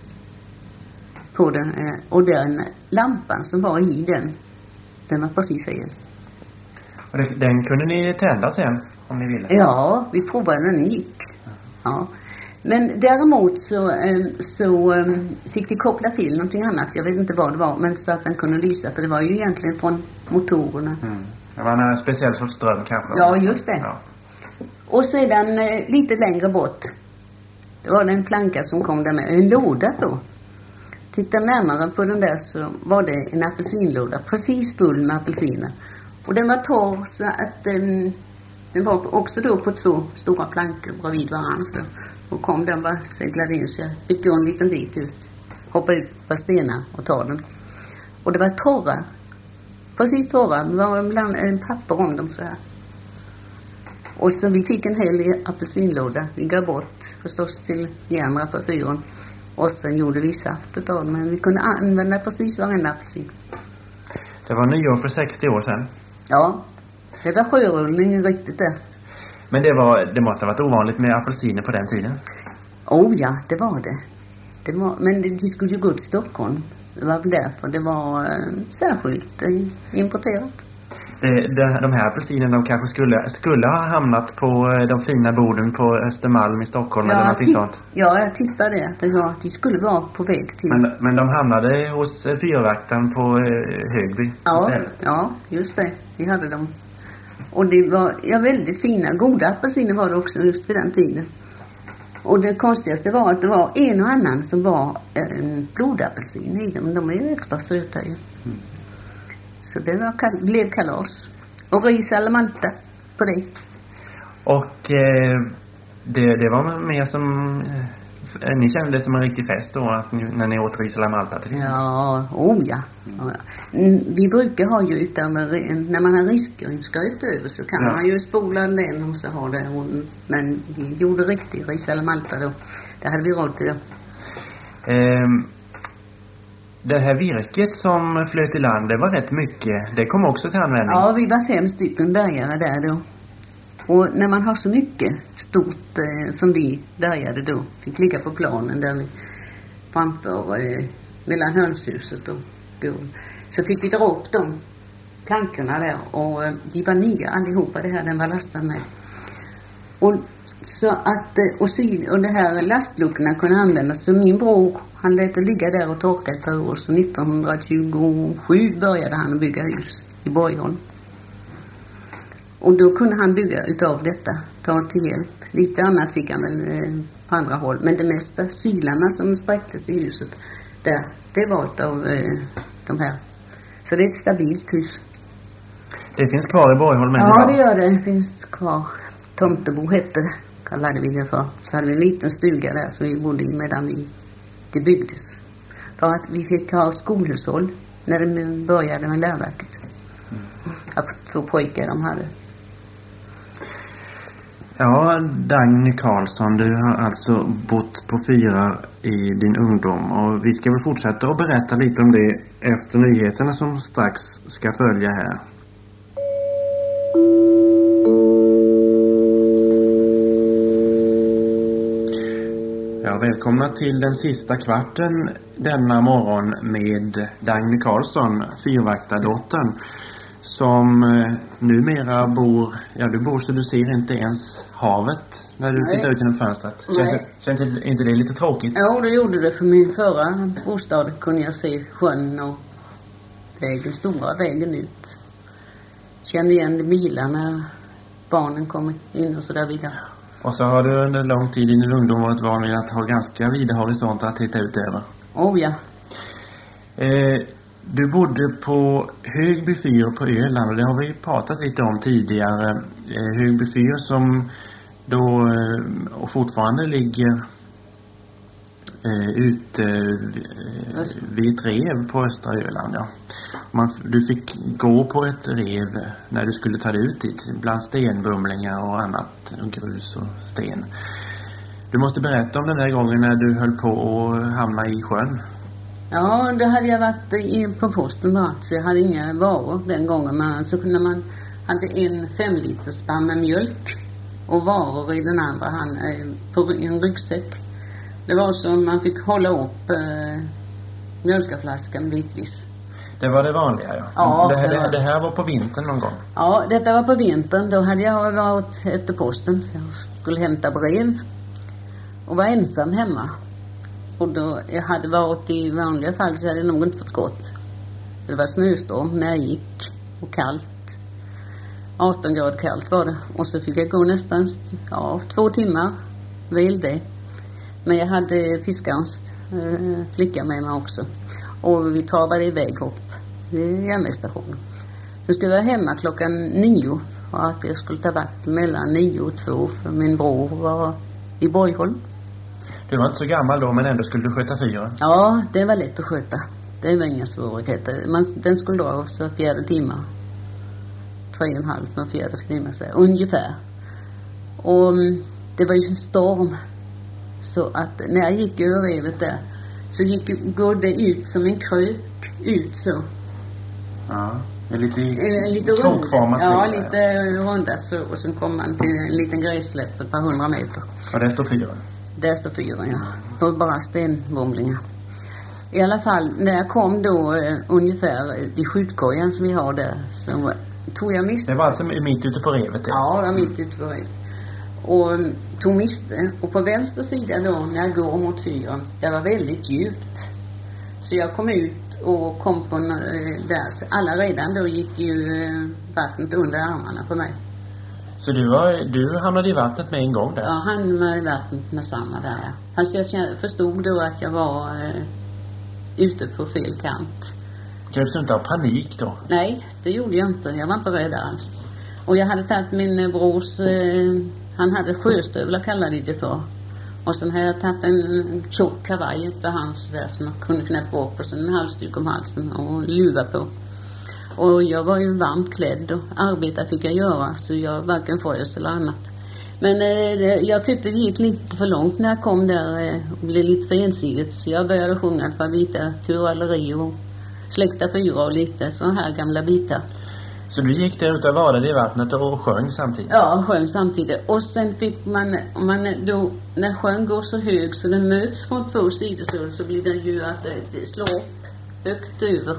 på den. Och den lampan som var i den, den var precis hel. Och det, den kunde ni tända sen om ni ville? Ja, vi provade när den gick. Ja. Men däremot så, så fick vi koppla till någonting annat. Jag vet inte vad det var, men så att den kunde lysa. För det var ju egentligen från motorerna. Mm. Det var en speciell sorts ström kanske? Ja, just det. Ja. Och sedan lite längre bort, det var det en planka som kom där med en låda på. Titta närmare på den där så var det en apelsinlåda, precis full med apelsiner. Och den var torr så att um, den var också då på två stora plankor bredvid varandra. Så. Och kom den bara seglade in så jag fick gå en liten bit ut. Hoppa ut på stenar och ta den. Och det var torra. Precis torra. Det var ibland en papper om dem så här. Och så vi fick en hel apelsinlåda. Vi gav bort förstås till de andra på fyren. Och sen gjorde vi saft av dem. Men vi kunde använda precis varenda apelsin. Det var nyår för sextio år sedan. Ja, det var sjörullning riktigt det. Men det, var, det måste ha varit ovanligt med apelsiner på den tiden? Oh ja, det var det. det var, men de skulle ju gå till Stockholm. Det var väl därför det var eh, särskilt eh, importerat. Det, det, de här apelsinerna de kanske skulle, skulle ha hamnat på de fina borden på Östermalm i Stockholm ja, eller något tipp, sånt. Ja, jag tippade det. Att det var, de skulle vara på väg till... Men, men de hamnade hos fyrvakten på eh, Högby ja, istället. Ja, just det. Vi hade dem. Och det var ja, väldigt fina, goda apelsiner var det också just vid den tiden. Och det konstigaste var att det var en och annan som var en blodapelsin i dem. De är ju extra söta ju. Mm. Så det var, blev kalas. Och ris eller malta på det. Och eh, det, det var mer som... Eh, ni kände det som en riktig fest då att ni, när ni åt ris eller malta till exempel? Ja, oh ja. Mm. Vi brukar ha ju utan när man har risgrynsgröt över så kan ja. man ju spola den och så ha det. Men vi gjorde riktig ris eller malta då. Det hade vi råd till då. Eh, Det här virket som flöt i land, det var rätt mycket. Det kom också till användning. Ja, vi var fem stycken bärgare där då. Och när man har så mycket stort eh, som vi bärgade då, fick ligga på planen där vi framför eh, mellan hönshuset och gården, så fick vi dra upp de plankorna där och eh, de var nya allihopa det här den var lastad med. Och så att och, syn, och det här lastluckorna kunde användas. Så min bror, han lät det ligga där och torka ett par år. Så nittonhundratjugosju började han bygga hus i Borgholm. Och då kunde han bygga utav detta, ta till hjälp. Lite annat fick han väl eh, på andra håll. Men det mesta, sylarna som sträcktes i huset, där, det var utav eh, de här. Så det är ett stabilt hus. Det finns kvar i Borgholm? Ja, det gör det. Det finns kvar. Tomtebo hette kallade vi det för. Så hade vi en liten stuga där som vi bodde i medan vi, det byggdes. För att vi fick ha skolhushåll när det började med lärverket. Mm. Två pojkar de hade. Ja, Dagny Karlsson, du har alltså bott på Fyra i din ungdom. Och vi ska väl fortsätta att berätta lite om det efter nyheterna som strax ska följa här. Ja, välkomna till den sista kvarten denna morgon med Dagny Karlsson, fyrvaktardottern. som eh, numera bor, ja du bor så du ser inte ens havet när du Nej. tittar ut genom fönstret. Känns, känns inte, inte det lite tråkigt? Ja, det gjorde det. För min förra bostad kunde jag se sjön och vägen, stora vägen ut. Kände igen bilarna, barnen kom in och så där vidare. Och så har du under lång tid i din ungdom varit van vid att ha ganska vida horisonter att titta ut över. Oh ja. Eh, du bodde på Högby fyr på Öland och det har vi pratat lite om tidigare. Eh, Högby fyr som då eh, och fortfarande ligger eh, ute eh, vid ett rev på östra Öland. Ja. Man, du fick gå på ett rev när du skulle ta dig ut dit bland stenbumlingar och annat, och grus och sten. Du måste berätta om den där gången när du höll på att hamna i sjön. Ja, det hade jag varit i, på posten bara, så jag hade inga varor den gången. Men så kunde man hade en fem liters spann med mjölk och varor i den andra hand, på en ryggsäck. Det var som man fick hålla upp eh, mjölkaflaskan bitvis. Det var det vanliga, ja. Ja, det, här, det var... det här var på vintern någon gång. Ja, detta var på vintern. Då hade jag varit efter posten. Jag skulle hämta brev och var ensam hemma. Och då jag hade varit i vanliga fall så hade jag nog inte fått gått. Det var snöstorm när jag gick och kallt. arton grader kallt var det. Och så fick jag gå nästan ja, två timmar. Väl det. Men jag hade fiskarens eh, flicka med mig också. Och vi travade iväg upp. Det är järnvägsstationen. Så skulle jag vara hemma klockan nio. Och att jag skulle ta vatten mellan nio och två. För min bror var i Borgholm. Du var inte så gammal då, men ändå skulle du sköta fyren. Ja, det var lätt att sköta. Det var inga svårigheter. Man, den skulle dra av så fjärde timmar. Tre och en halv med fjärde timmar så här, ungefär. Och det var ju en storm. Så att när jag gick över revet där så gick det ut som en krök ut så. Ja, det är lite, en, lite krokformat. Ja, lite, lite rundat så. Och sen kom man till en liten grässläpp ett par hundra meter. Och där står fyren? Där står fyren, ja. Och bara stenbomlingar. I alla fall, när jag kom då eh, ungefär vid skjutkojan som vi har där så tog jag miste. Det var alltså mitt ute på revet? Ja, det var mitt ute på revet. Och tog miste. Och på vänster sida då, när jag går mot fyren, det var väldigt djupt. Så jag kom ut och kom på eh, där. Så alla redan då gick ju eh, vattnet under armarna på mig. Så du, var, du hamnade i vattnet med en gång där? Ja, hamnade i vattnet med samma där, ja. Fast jag förstod då att jag var eh, ute på fel kant. Greps du inte av panik då? Nej, det gjorde jag inte. Jag var inte rädd alls. Och jag hade tagit min brors, eh, han hade sjöstövlar kallade det för. Och sen hade jag tagit en tjock kavaj utav hans där som jag kunde knäppa upp och sen en halsduk om halsen och luva på. Och jag var ju varmt klädd och arbeta fick jag göra så jag varken frös eller annat. Men eh, jag tyckte det gick lite för långt när jag kom där eh, och blev lite för ensidigt. Så jag började sjunga ett par bitar, turalleri och släkta fyra och lite sådana här gamla bitar. Så du gick där ute och vadade i vattnet och sjöng samtidigt? Ja, sjöng samtidigt. Och sen fick man, man då, när sjön går så hög så den möts från två sidor så, så blir det ju att det, det slår upp högt över.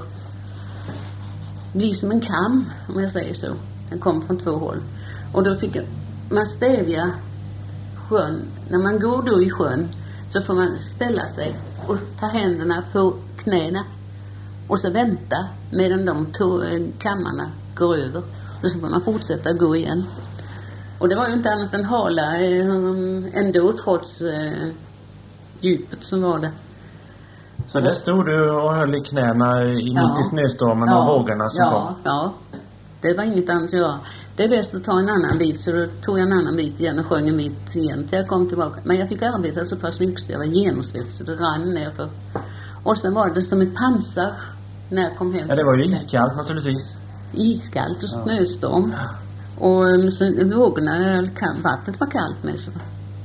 Blir som en kam, om jag säger så. Den kom från två håll. Och då fick man stävja sjön. När man går då i sjön så får man ställa sig och ta händerna på knäna. Och så vänta medan de to- kammarna går över. Och så får man fortsätta gå igen. Och det var ju inte annat än hala eh, ändå trots eh, djupet som var det. Så där stod du och höll i knäna i, ja. Mitt i snöstormen ja. Och vågorna som ja. kom? Ja, det var inget annat att göra. Det är bäst att ta en annan bit, så då tog jag en annan bit igen och sjöng en bit igen till jag kom tillbaka. Men jag fick arbeta så pass mycket så jag var genomsvett så det rann ner för. Och sen var det som ett pansar när jag kom hem. Ja, det var ju iskallt naturligtvis. Iskallt och snöstorm. Ja. Och så vågorna, vattnet var kallt med så.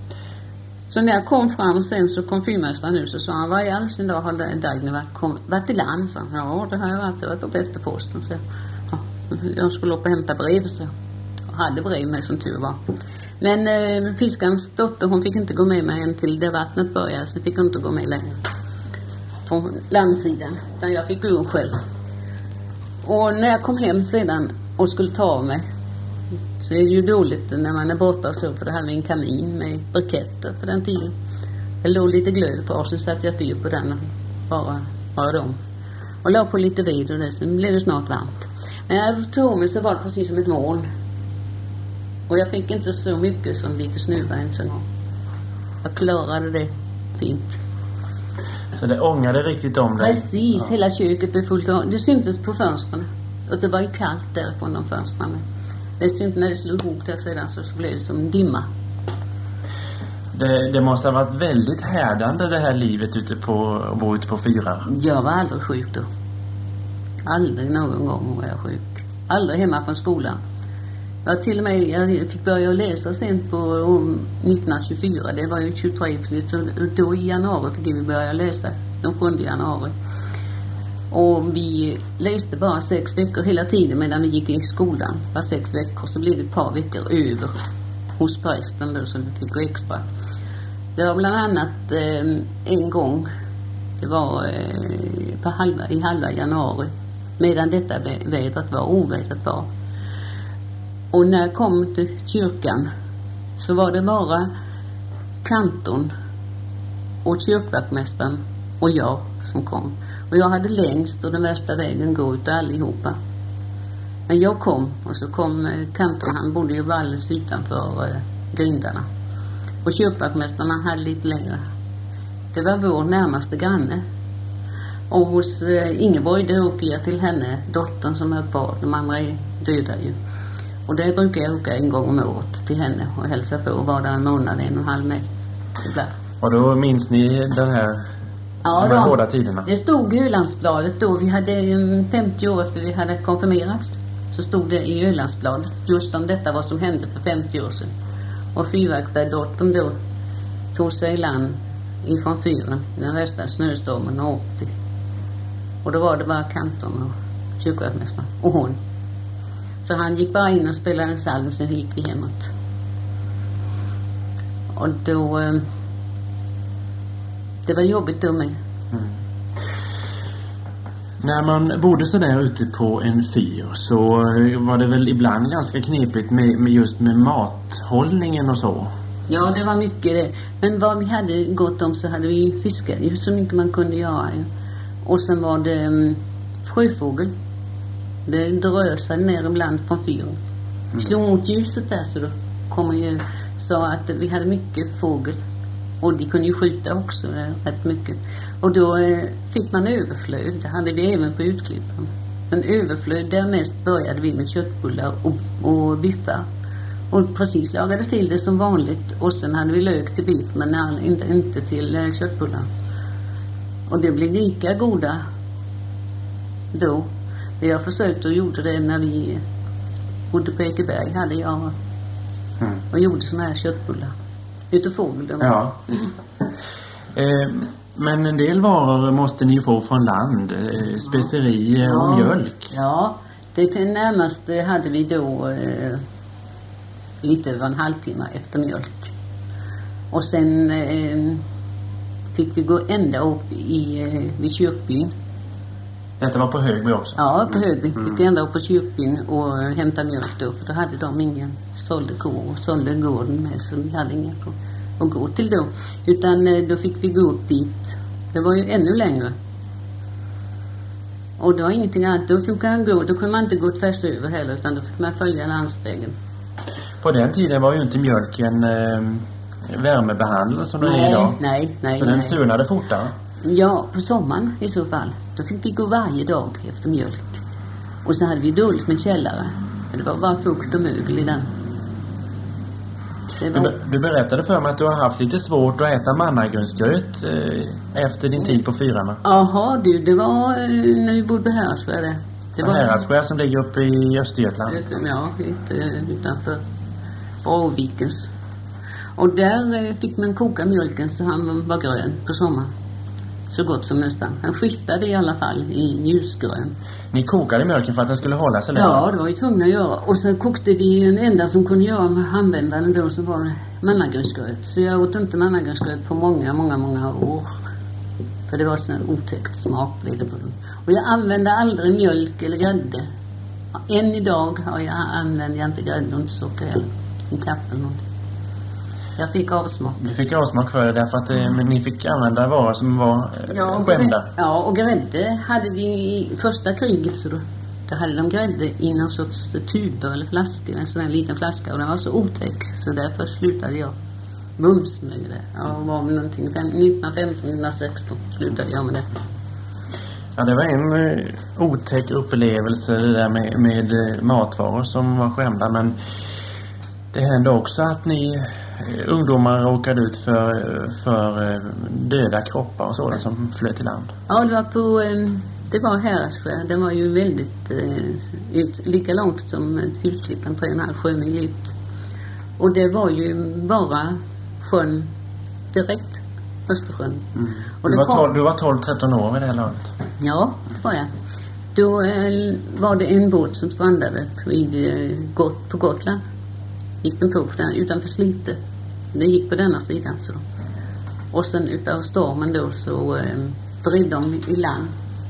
Så när jag kom fram sen så kom fyrmästaren nu så sa han, vad i all sin dag har Dagny varit, varit i land? Så, ja, det har jag varit, jag varit upp efter posten. Så ja, jag skulle upp och hämta brev så jag hade brev med som tur var. Men eh, fiskarens dotter, hon fick inte gå med mig än till det vattnet började, så fick hon inte gå med längre. Från landsidan, utan jag fick gå själv. Och när jag kom hem sedan och skulle ta av mig, så är det ju dåligt när man är borta så, för det hade en kamin med briketter på den tiden. Det låg lite glöd på och så satte jag fyr på den och bara rörde om. Och la på lite vid och det, sen blev det snart varmt. Men när jag tog mig så var det precis som ett moln. Och jag fick inte så mycket som lite snuva ens en gång. Jag klarade det fint. Så det ångade riktigt om dig? Precis, ja. Hela köket blev fullt av. Det syntes på fönstren. Och det var ju kallt därifrån de fönstren. Det syntes när det slog ihop där sedan, så blev det som en dimma. Det, det måste ha varit väldigt härdande det här livet ute på, att bo ute på fyrar. Jag var aldrig sjuk då. Aldrig någon gång var jag sjuk. Aldrig hemma från skolan. Jag till och med jag fick börja läsa sen på nittonhundratjugofyra. Det var ju tjugotre, så då i januari fick vi börja läsa. Den sjunde januari. Och vi läste bara sex veckor hela tiden medan vi gick i skolan. Bara sex veckor, så blev det ett par veckor över hos prästen då, så vi fick gå extra. Det var bland annat eh, en gång, det var eh, på halva, i halva januari, medan detta vädret var ovädret var. Och när jag kom till kyrkan så var det bara kantorn och kyrkvaktmästaren och jag som kom. Och jag hade längst och den värsta vägen gå ut allihopa. Men jag kom, och så kom eh, kantorn, han bodde ju alldeles utanför eh, grindarna. Och kyrkvaktmästarna hade lite längre. Det var vår närmaste granne. Och hos eh, Ingeborg, där åker jag till henne, dottern som är kvar, de andra är döda ju. Och där brukar jag åka en gång om året till henne och hälsa på och vara där en månad, en och en halv med. Och då minns ni den här, ja, de här då, båda tiderna? Det stod i Ölandsbladet då, vi hade femtio år efter vi hade konfirmerats. Så stod det i Ölandsbladet just om detta, vad som hände för femtio år sedan. Och fyrvaktardottern då tog sig i land ifrån fyren i den värsta snöstormen och åkte. Och då var det bara kantorn och kyrkvaktmästaren och hon. Så han gick bara in och spelade en psalm, sen gick vi hemåt. Och då eh, det var jobbigt då med. Mm. När man bodde så där ute på en fyr så var det väl ibland ganska knepigt med, med just med mathållningen och så. Ja, det var mycket det. Men vad vi hade gått om så hade vi fiskat ju så mycket man kunde göra. Ju. Och sen var det um, sjöfågel. Det drösade ner ibland från fyren. Mm. Slog mot ljuset där, så då kom ju, sa att vi hade mycket fågel. Och de kunde ju skjuta också rätt mycket. Och då eh, fick man överflöd. Det hade vi även på Utklippan. Men överflöd, därnäst började vi med köttbullar och, och biffar. Och precis lagade till det som vanligt. Och sen hade vi lök till biff, men all, inte, inte till eh, köttbullar. Och det blev lika goda då. Jag försökte och gjorde det när vi bodde på Ekeberg. Hade jag mm. och gjorde såna här köttbullar. Utav fågeln. Ja. Mm. Eh, men en del varor måste ni ju få från land. Eh, specerier ja. och mjölk. Ja, det till närmaste hade vi då eh, lite över en halvtimme efter mjölk. Och sen eh, fick vi gå ända upp i, eh, vid kyrkbyn. Detta var på Högby också? Ja, på Högby. Mm. Fick vi ända upp på kyrkbyn och hämta mjölk då. För då hade de ingen sålde kor och sålde gården med. Så vi hade inga att gå till då. Utan då fick vi gå upp dit. Det var ju ännu längre. Och det var ingenting annat. Då fick man gå. Då kunde man inte gå tvärs över heller. Utan då fick man följa landsvägen. På den tiden var ju inte mjölken eh, värmebehandlad som den är idag. Nej, nej. Så nej. den surnade fortare? Ja, på sommaren i så fall. Då fick vi gå varje dag efter mjölk. Och så hade vi dåligt med källare. Det var bara fukt och mögel i den. Var... Du, du berättade för mig att du har haft lite svårt att äta mannagrynsgröt eh, efter din tid på fyrarna. Jaha, du, det var eh, när vi bodde på Häradsskär. Det, det var Häradsskär som ligger uppe i Östergötland. Ja, lite utanför Bråvikens. Och där eh, fick man koka mjölken så han var grön på sommaren. Så gott som nästan. Han skiftade i alla fall i ljusgrön. Ni kokade mjölken för att den skulle hålla sig längre? Ja, det var ju tvungna att göra. Och sen kokte vi en enda som kunde göra med handvändaren då, som var mannagrynsgröt. Så jag åt inte mannagrynsgröt på många, många, många år. För det var sån otäckt smak blev det på dem. Och jag använde aldrig mjölk eller grädde. Än idag har jag använt jag inte grädde och inte socker eller en kaffe eller något. Jag fick avsmak. Du fick avsmak för det därför att det, men ni fick använda varor som var ja, skämda. Ja, och grädde hade de i första kriget så då. Då hade de grädde i någon sorts tuber eller flaskor, en sån här liten flaska. Och den var så otäck så därför slutade jag bums med det. Ja, var väl någonting nittonhundrafemton nittonhundrasexton slutade jag med det. Ja, det var en eh, otäck upplevelse det där med, med eh, matvaror som var skämda. Men det hände också att ni eh, ungdomar råkade ut för, för eh, döda kroppar och sådant som flöt i land. Ja, det var på... Eh, Det var Häradsskär. Den var ju väldigt eh, ut, lika långt som Hudklippan, tre och en halv sjömil ut. Och det var ju bara sjön direkt, Östersjön. Mm. Och du, det var kom, tolv, du var tolv tretton år vid det här laget? Ja, det var jag. Då eh, var det en båt som strandade vid, eh, Got, på Gotland. Gick den på där, utanför Slite. Det gick på denna sidan så. Och sen utav stormen då så eh, drev de i land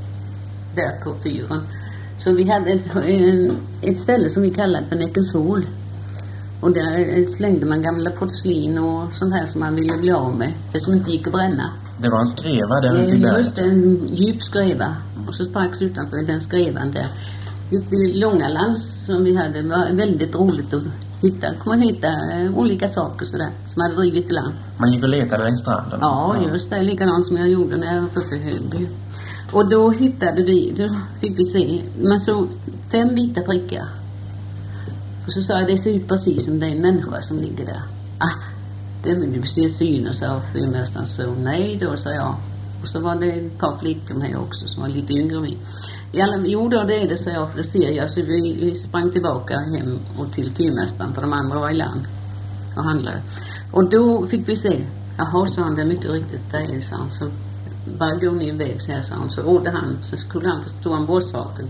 där på fyren. Så vi hade ett, en, ett ställe som vi kallade för Näckenshål. Och där slängde man gamla porslin och sånt här som man ville bli av med. Det som inte gick att bränna. Det var en skreva där ute i berget? berget? Just en djup skreva. Och så strax utanför den skrevan där. Uppe i Långalands som vi hade var väldigt roligt att hitta. Komma hitta eh, olika saker sådär som hade drivit i land. Man gick och letade längs stranden? Ja, just det. Likadant som jag gjorde när jag var på Högby. Och då hittade vi, då fick vi se, man såg fem vita prickar. Och så sa jag, det ser ut precis som det är en människa som ligger där. Ah, det vill du se syner, sa fyrmästaren. Så nej då, sa jag. Och så var det ett par flickor med också som var lite yngre med. Jo då, det är det, sa jag, för det ser jag. Så vi, vi sprang tillbaka hem och till fyrmästaren, för de andra var i land och handlade. Och då fick vi se, jaha, sa han, det är mycket riktigt, det är, sa han. Så bara gå ner iväg, så här, sa han. Så rådde han, så skulle han förstå han båtsaken.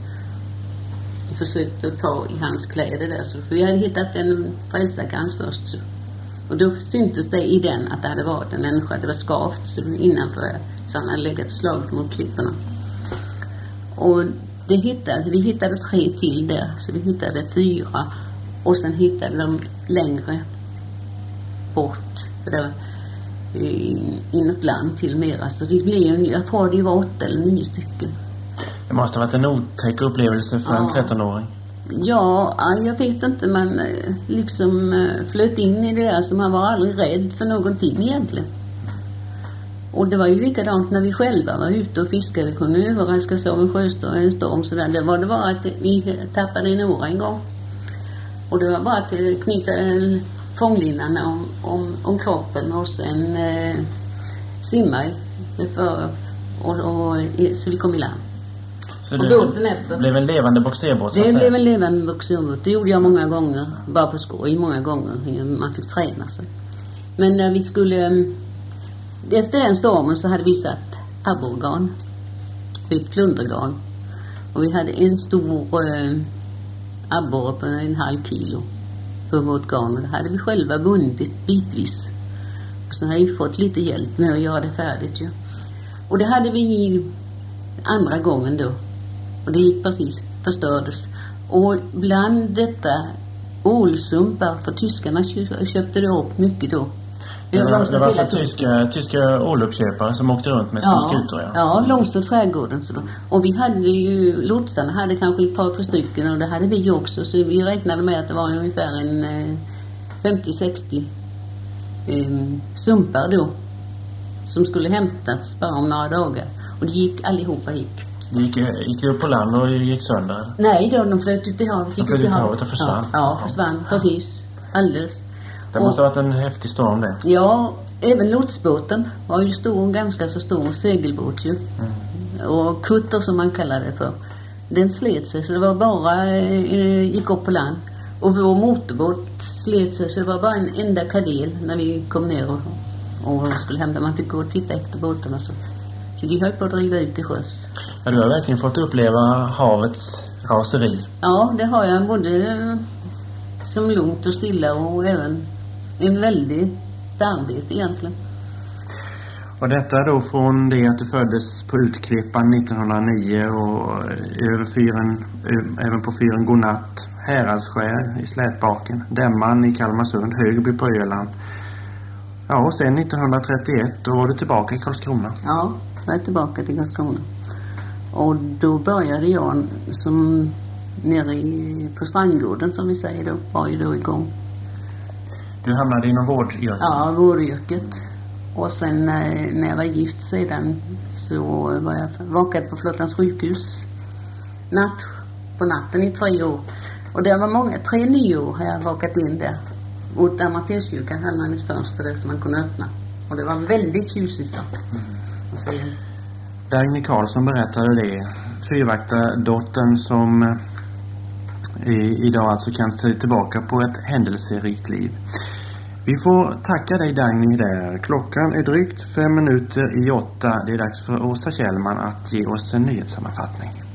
Och försökte att ta i hans kläder där. Så vi hade hittat en frälsarkrans först. Så. Och då syntes det i den att det hade varit en människa. Det var skavt så innanför. Så han hade legat slag mot klipporna. Och det hittade, vi hittade tre till där. Så vi hittade fyra. Och sen hittade de längre bort. För det var inåt land till mera. Så det blev, jag tror det var åtta eller nio stycken. Det måste ha varit en otäck upplevelse för ja. en trettonåring. Ja, jag vet inte. Man liksom flöt in i det där så man var aldrig rädd för någonting egentligen. Och det var ju likadant när vi själva var ute och fiskade. Kunde överraska sig om en sjöstorm, en storm sådär. Det var det bara att vi tappade en åra en gång. Och det var bara att knyta en fånglinan om, om, om kroppen och sen eh, simma för, och, och, så vi kom i land. Så och båten efter. Blev en levande boxerbåt? Det blev en levande boxerbåt. Det gjorde jag många gånger, bara på skoj, många gånger. Man fick träna sig. Men när vi skulle, efter den stormen så hade vi satt abborrgarn, ett plundergarn. Och vi hade en stor eh, abborre på en halv kilo på vårt garn. Och det hade vi själva bundit bitvis. Och så hade vi fått lite hjälp med att göra det färdigt. Ja. Och det hade vi andra gången då. Och det gick precis, förstördes. Och bland detta ålsumpar, för tyskarna köpte det upp mycket då. Det var, det var för tyska, tyska åluppköpare som åkte runt med små ja, skutor. Ja, ja långt åt skärgården. Så då. Och vi hade ju, lotsarna hade kanske ett par, tre stycken och det hade vi också. Så vi räknade med att det var ungefär en eh, femtio sextio eh, sumpar då. Som skulle hämtas bara om några dagar. Och det gick, allihopa gick. Det gick, gick det upp på land och gick sönder? Nej då, de flöt ut i havet. De flöt ut i havet och försvann? Ja, ja försvann, precis. Alldeles. Det måste ha varit en häftig storm det. Ja, även lotsbåten var ju stor, ganska så stor segelbåt ju. Mm. Och kutter som man kallar det för. Den slet sig så det var bara, eh, gick upp på land. Och vår motorbåt slet sig så det var bara en enda kadel när vi kom ner och, och skulle hämta. Man fick gå och titta efter båtarna så. Så de höll på att driva ut i sjöss. Ja, du har verkligen fått uppleva havets raseri. Ja, det har jag. Både som lugnt och stilla och även en väldigt arbete egentligen. Och detta då från det att du föddes på Utklippan nittonhundranio och över fyren, även på fyren Godnatt, Häradskär i Slätbaken, Dämman i Kalmarsund, Högby på Öland. Ja, och sen nittonhundratrettioett då var du tillbaka i Karlskrona. Ja, jag är tillbaka till Karlskrona. Och då började jag som nere i, på Strandgården som vi säger då, var ju då igång. Du hamnade inom vårdyrket? Ja, vårdyrket. Och sen när jag var gift sedan så var jag vakad på Flottans sjukhus natt, på natten i tre år. Och det var många, tre nyår har jag vakat in där. Och där Matteuskyrkan hade man ett fönster där som man kunde öppna. Och det var väldigt tjusigt så. Mm. Dagny Karlsson berättade det. Fyrvaktardottern som i, idag alltså kan se tillbaka på ett händelserikt liv. Vi får tacka dig Dagny där. Klockan är drygt fem minuter i åtta. Det är dags för Åsa Kjellman att ge oss en nyhetssammanfattning.